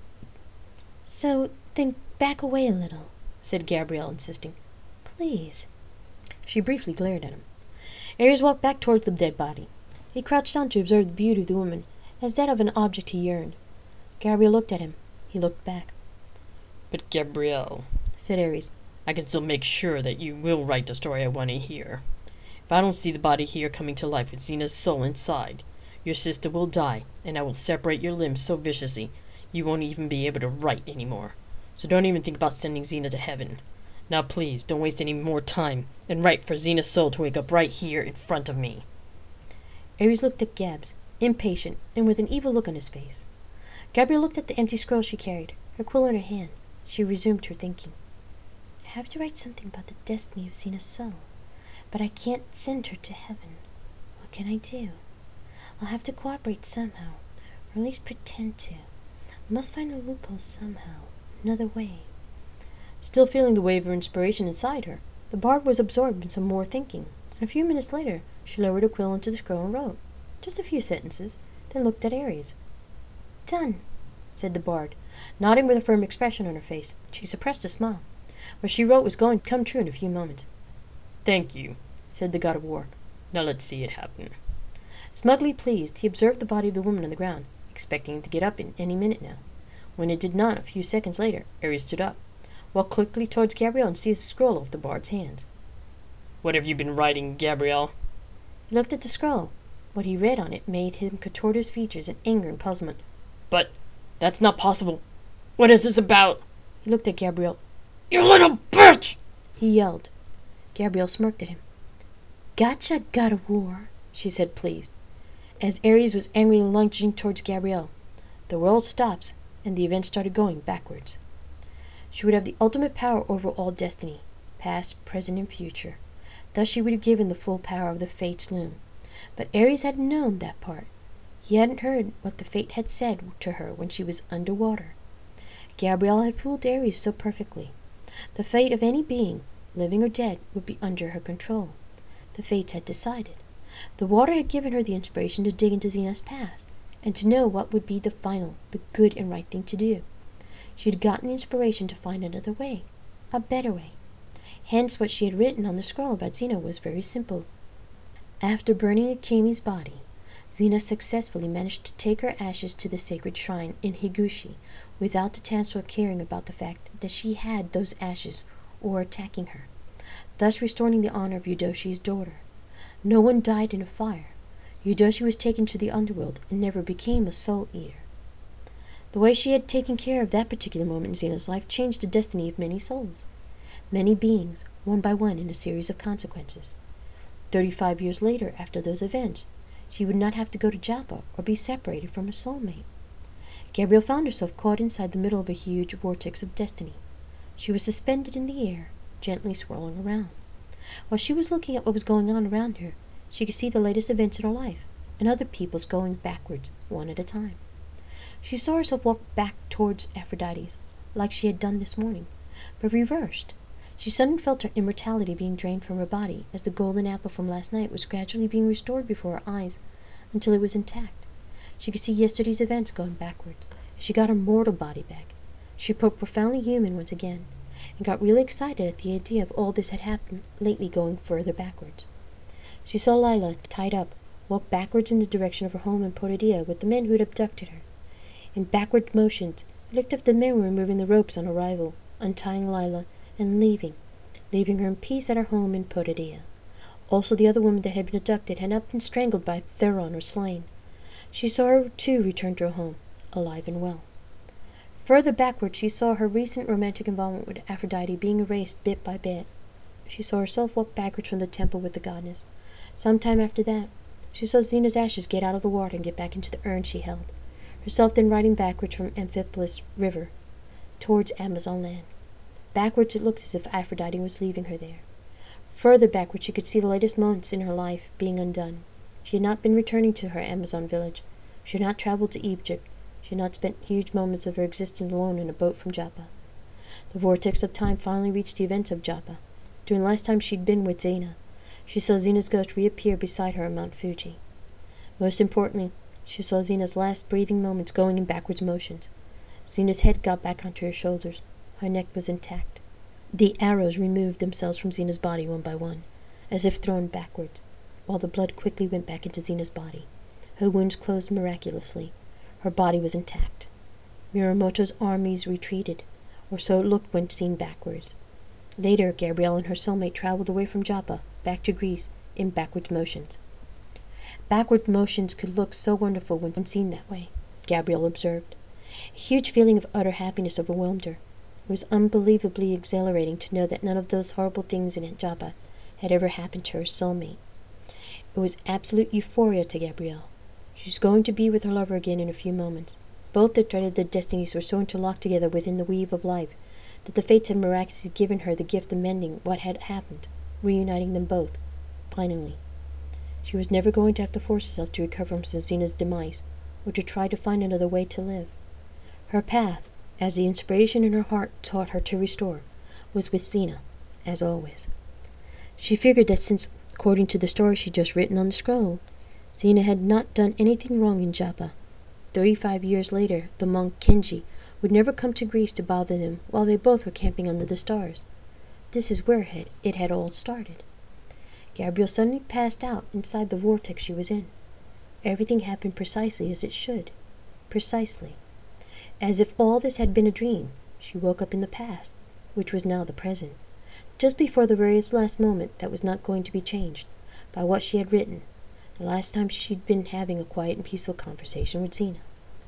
So then back away a little, said Gabrielle, insisting. Please. She briefly glared at him. Ares walked back towards the dead body. He crouched down to observe the beauty of the woman, as that of an object he yearned. Gabrielle looked at him. He looked back. But Gabrielle, said Ares, I can still make sure that you will write the story I want to hear. If I don't see the body here coming to life with Xena's soul inside, your sister will die, and I will separate your limbs so viciously you won't even be able to write anymore. So don't even think about sending Xena to heaven. Now please, don't waste any more time, and write for Xena's soul to wake up right here in front of me. Ares looked at Gabs, impatient, and with an evil look on his face. Gabrielle looked at the empty scroll she carried, her quill in her hand. She resumed her thinking. I have to write something about the destiny of Xena's soul, but I can't send her to heaven. What can I do? I'll have to cooperate somehow, or at least pretend to. I must find a loophole somehow, another way. Still feeling the wave of inspiration inside her, the bard was absorbed in some more thinking, and a few minutes later she lowered her quill into the scroll and wrote. Just a few sentences, then looked at Ares. Done, said the bard, nodding with a firm expression on her face. She suppressed a smile. What she wrote was going to come true in a few moments. Thank you, said the god of war. Now let's see it happen. Smugly pleased, he observed the body of the woman on the ground, expecting it to get up in any minute now. When it did not, a few seconds later, Ares stood up, walked quickly towards Gabrielle and seized the scroll off the bard's hands. What have you been writing, Gabrielle? He looked at the scroll. What he read on it made him contort his features in anger and puzzlement. But that's not possible. What is this about? He looked at Gabrielle. You little bitch! He yelled. Gabrielle smirked at him. Gotcha, god of war, she said, pleased. As Ares was angrily lunging towards Gabrielle, the world stops and the events started going backwards. She would have the ultimate power over all destiny, past, present, and future. Thus she would have given the full power of the fate's loom. But Ares hadn't known that part. He hadn't heard what the fate had said to her when she was underwater. Gabrielle had fooled Ares so perfectly. The fate of any being, living or dead, would be under her control. The fates had decided. The water had given her the inspiration to dig into Xena's past, and to know what would be the final, the good and right thing to do. She had gotten the inspiration to find another way, a better way. Hence what she had written on the scroll about Xena was very simple. After burning Akemi's body, Xena successfully managed to take her ashes to the sacred shrine in Higuchi without the Tansuo caring about the fact that she had those ashes or attacking her, thus restoring the honor of Yudoshi's daughter. No one died in a fire. Yudoshi was taken to the underworld and never became a soul eater. The way she had taken care of that particular moment in Xena's life changed the destiny of many souls, many beings, one by one in a series of consequences. 35 years later, after those events, she would not have to go to Japa or be separated from a soulmate. Gabrielle found herself caught inside the middle of a huge vortex of destiny. She was suspended in the air, gently swirling around. While she was looking at what was going on around her, she could see the latest events in her life, and other people's going backwards, one at a time. She saw herself walk back towards Aphrodite's, like she had done this morning, but reversed. She suddenly felt her immortality being drained from her body, as the golden apple from last night was gradually being restored before her eyes, until it was intact. She could see yesterday's events going backwards. She got her mortal body back. She felt profoundly human once again, and got really excited at the idea of all this had happened lately going further backwards. She saw Lila tied up, walked backwards in the direction of her home in Porteria with the men who had abducted her. In backward motions, it looked as if the men were removing the ropes on arrival, untying Lila, and leaving her in peace at her home in Porteria. Also, the other woman that had been abducted had not been strangled by Theron or slain. She saw her, too, return to her home, alive and well. Further backward, she saw her recent romantic involvement with Aphrodite being erased bit by bit. She saw herself walk backwards from the temple with the goddess. Some time after that, she saw Xena's ashes get out of the water and get back into the urn she held, herself then riding backwards from Amphipolis River towards Amazon land. Backwards it looked as if Aphrodite was leaving her there. Further backward she could see the latest moments in her life being undone. She had not been returning to her Amazon village. She had not traveled to Egypt. She had not spent huge moments of her existence alone in a boat from Joppa. The vortex of time finally reached the events of Joppa. During the last time she'd been with Xena, she saw Xena's ghost reappear beside her on Mount Fuji. Most importantly, she saw Xena's last breathing moments going in backwards motions. Xena's head got back onto her shoulders. Her neck was intact. The arrows removed themselves from Xena's body one by one, as if thrown backwards, while the blood quickly went back into Xena's body. Her wounds closed miraculously. Her body was intact. Miramoto's armies retreated, or so it looked when seen backwards. Later, Gabrielle and her soulmate traveled away from Joppa, back to Greece, in backwards motions. Backward motions could look so wonderful when seen that way, Gabrielle observed. A huge feeling of utter happiness overwhelmed her. It was unbelievably exhilarating to know that none of those horrible things in Joppa had ever happened to her soulmate. It was absolute euphoria to Gabrielle. She was going to be with her lover again in a few moments. Both that dreaded their destinies were so interlocked together within the weave of life that the fates had miraculously given her the gift of mending what had happened, reuniting them both, finally. She was never going to have to force herself to recover from Xena's demise, or to try to find another way to live. Her path, as the inspiration in her heart taught her to restore, was with Xena, as always. She figured that since, according to the story she'd just written on the scroll, Xena had not done anything wrong in Joppa. 35 years later, the monk Kenji would never come to Greece to bother them while they both were camping under the stars. This is where it had all started. Gabrielle suddenly passed out inside the vortex she was in. Everything happened precisely as it should. Precisely. As if all this had been a dream, she woke up in the past, which was now the present, just before the very last moment that was not going to be changed by what she had written, the last time she'd been having a quiet and peaceful conversation with Xena.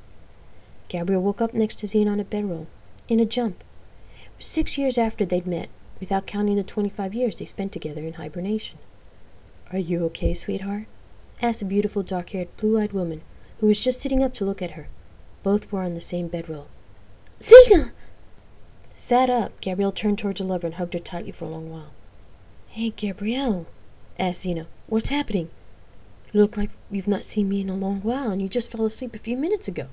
Gabrielle woke up next to Xena on a bedroll, in a jump. It was 6 years after they'd met, without counting the 25 years they spent together in hibernation. "Are you okay, sweetheart?" asked a beautiful, dark-haired, blue-eyed woman who was just sitting up to look at her. Both were on the same bedroll. "Xena!" Sat up, Gabrielle turned towards her lover and hugged her tightly for a long while. "Hey, Gabrielle," asked Xena, "what's happening? You look like you've not seen me in a long while, and you just fell asleep a few minutes ago."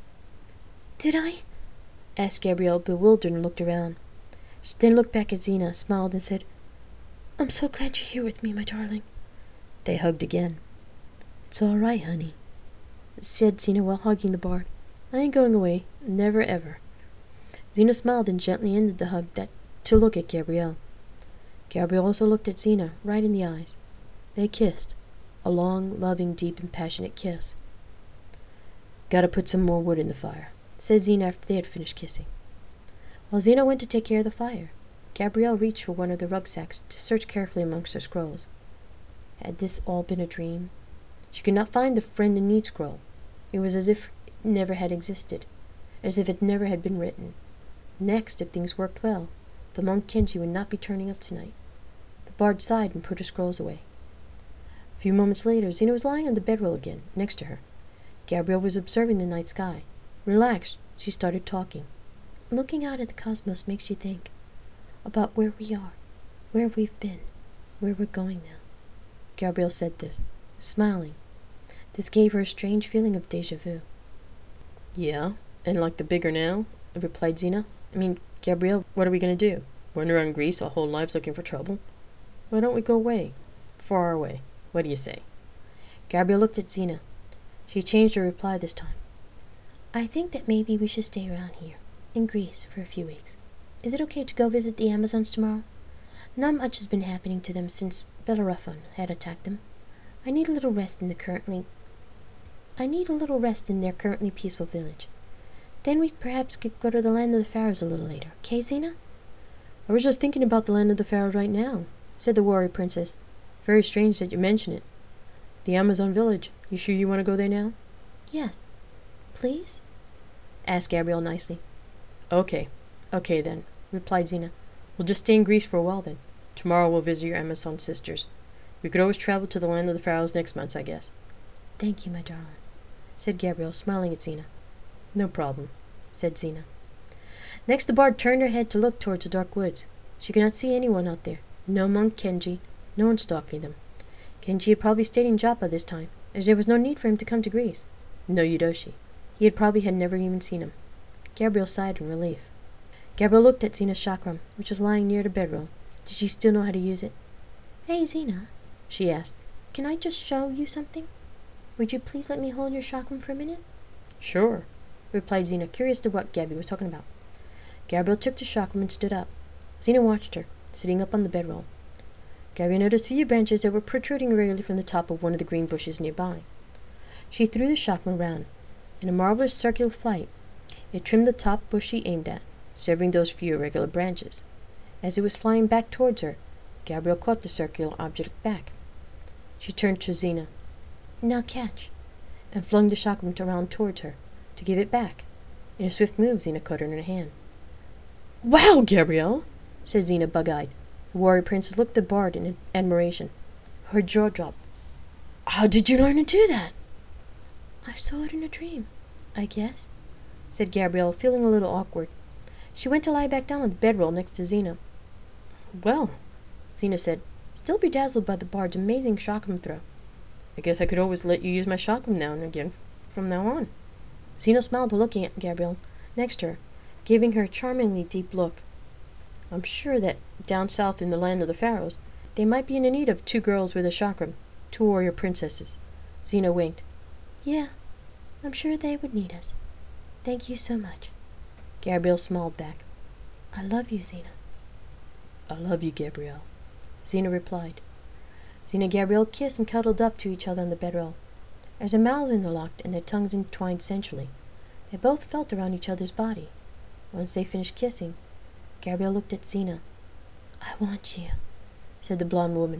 "Did I?" asked Gabrielle, bewildered, and looked around. She then looked back at Xena, smiled, and said, "I'm so glad you're here with me, my darling." They hugged again. "It's all right, honey," said Xena while hugging the bard. "I ain't going away. Never ever." Xena smiled and gently ended the hug to look at Gabrielle. Gabrielle also looked at Xena, right in the eyes. They kissed. A long, loving, deep, and passionate kiss. "Gotta put some more wood in the fire," said Xena after they had finished kissing. While Xena went to take care of the fire, Gabrielle reached for one of the rucksacks to search carefully amongst her scrolls. Had this all been a dream? She could not find the Friend in Need scroll. It was as if it never had existed, as if it never had been written. Next, if things worked well, the monk Kenji would not be turning up tonight. The bard sighed and put her scrolls away. A few moments later, Xena was lying on the bedroll again, next to her. Gabrielle was observing the night sky. Relaxed, she started talking. "Looking out at the cosmos makes you think about where we are, where we've been, where we're going now." Gabrielle said this, smiling. This gave her a strange feeling of déjà vu. "Yeah, and like the bigger now?" replied Xena. "I mean, Gabrielle, what are we going to do? Run around Greece our whole lives looking for trouble? Why don't we go away? Far away. What do you say?" Gabrielle looked at Xena. She changed her reply this time. "I think that maybe we should stay around here, in Greece, for a few weeks. Is it okay to go visit the Amazons tomorrow? Not much has been happening to them since Bellerophon had attacked them. I need a little rest in their currently peaceful village. Then we perhaps could go to the land of the pharaohs a little later. Okay, Xena? I was just thinking about the land of the pharaohs right now, said the warrior princess. Very strange that you mention it. The Amazon village. You sure you want to go there now? Yes. Please? Asked Gabrielle nicely. Okay then, replied Xena. We'll just stay in Greece for a while then. Tomorrow we'll visit your Amazon sisters. We could always travel to the land of the pharaohs next month, I guess. Thank you, my darling, said Gabrielle, smiling at Xena. No problem, said Xena. Next the bard turned her head to look towards the dark woods. She could not see anyone out there. No monk Kenji, no one stalking them. Kenji had probably stayed in Joppa this time, as there was no need for him to come to Greece. No Yudoshi. He had never even seen him. Gabrielle sighed in relief. Gabrielle looked at Xena's chakram, which was lying near the bedroll. Did she still know how to use it? Hey, Xena, she asked. Can I just show you something? Would you please let me hold your chakram for a minute? Sure, replied Xena, curious to what Gabby was talking about. Gabrielle took the chakram and stood up. Xena watched her, sitting up on the bedroll. Gabrielle noticed a few branches that were protruding irregularly from the top of one of the green bushes nearby. She threw the chakram around. In a marvelous circular flight, it trimmed the top bush she aimed at, severing those few irregular branches. As it was flying back towards her, Gabrielle caught the circular object back. She turned to Xena. Now catch, and flung the chakram around towards her, to give it back. In a swift move, Xena caught her in her hand. Wow, Gabrielle, said Xena, bug-eyed. The warrior princess looked at the bard in admiration. Her jaw dropped. How did you learn to do that? I saw it in a dream, I guess, said Gabrielle, feeling a little awkward. She went to lie back down on the bedroll next to Xena. Well, Xena said, still bedazzled by the bard's amazing chakram throw. I guess I could always let you use my chakram now and again from now on. Xena smiled looking at Gabrielle next to her, giving her a charmingly deep look. I'm sure that down south in the land of the pharaohs, they might be in need of 2 girls with a chakram, 2 warrior princesses. Xena winked. Yeah, I'm sure they would need us. Thank you so much. Gabrielle smiled back. I love you, Xena. I love you, Gabrielle, Xena replied. Xena and Gabrielle kissed and cuddled up to each other on the bedroll. As their mouths interlocked and their tongues entwined sensually, they both felt around each other's body. Once they finished kissing, Gabrielle looked at Xena. I want you, said the blonde woman.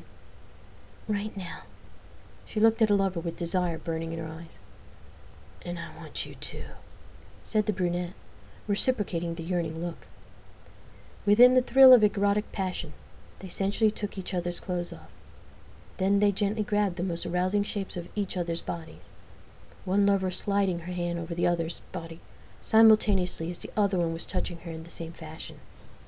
Right now. She looked at her lover with desire burning in her eyes. And I want you too, said the brunette, reciprocating the yearning look. Within the thrill of erotic passion, they sensually took each other's clothes off. Then they gently grabbed the most arousing shapes of each other's bodies, one lover sliding her hand over the other's body, simultaneously as the other one was touching her in the same fashion.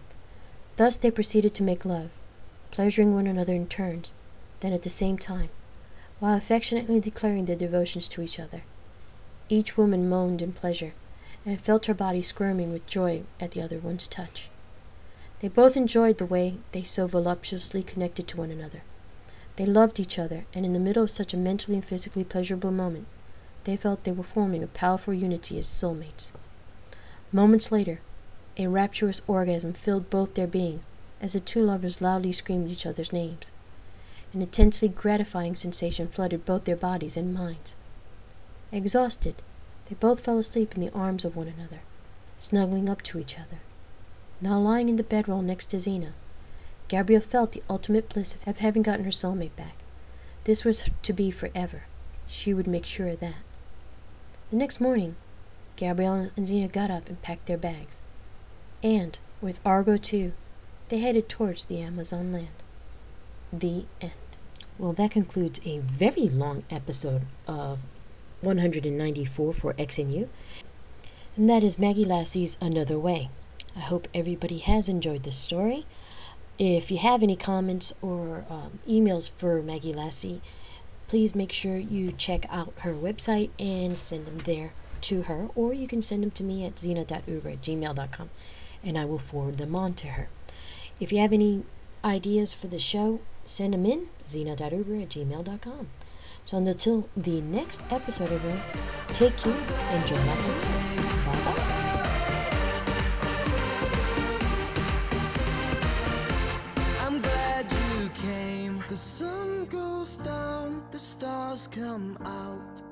Thus they proceeded to make love, pleasuring one another in turns, then at the same time, while affectionately declaring their devotions to each other. Each woman moaned in pleasure, and felt her body squirming with joy at the other one's touch. They both enjoyed the way they so voluptuously connected to one another. They loved each other, and in the middle of such a mentally and physically pleasurable moment, they felt they were forming a powerful unity as soulmates. Moments later, a rapturous orgasm filled both their beings as the 2 lovers loudly screamed each other's names. An intensely gratifying sensation flooded both their bodies and minds. Exhausted, they both fell asleep in the arms of one another, snuggling up to each other. Now lying in the bedroll next to Xena, Gabrielle felt the ultimate bliss of having gotten her soulmate back. This was to be forever. She would make sure of that. The next morning, Gabrielle and Xena got up and packed their bags. And, with Argo too, they headed towards the Amazon land. The end. Well, that concludes a very long episode of 194 for XNU. And that is Maggie Lassie's Another Way. I hope everybody has enjoyed this story. If you have any comments or emails for Maggie Lassie, please make sure you check out her website and send them there to her, or you can send them to me at xena.uber@gmail.com, and I will forward them on to her. If you have any ideas for the show, send them in, xena.uber@gmail.com. So until the next episode, everyone, take care, enjoy life. Bye-bye. The sun goes down, the stars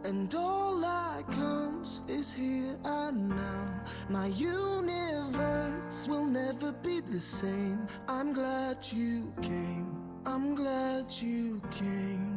and all that counts is here and now. My universe will never be the same. I'm glad you came. I'm glad you came.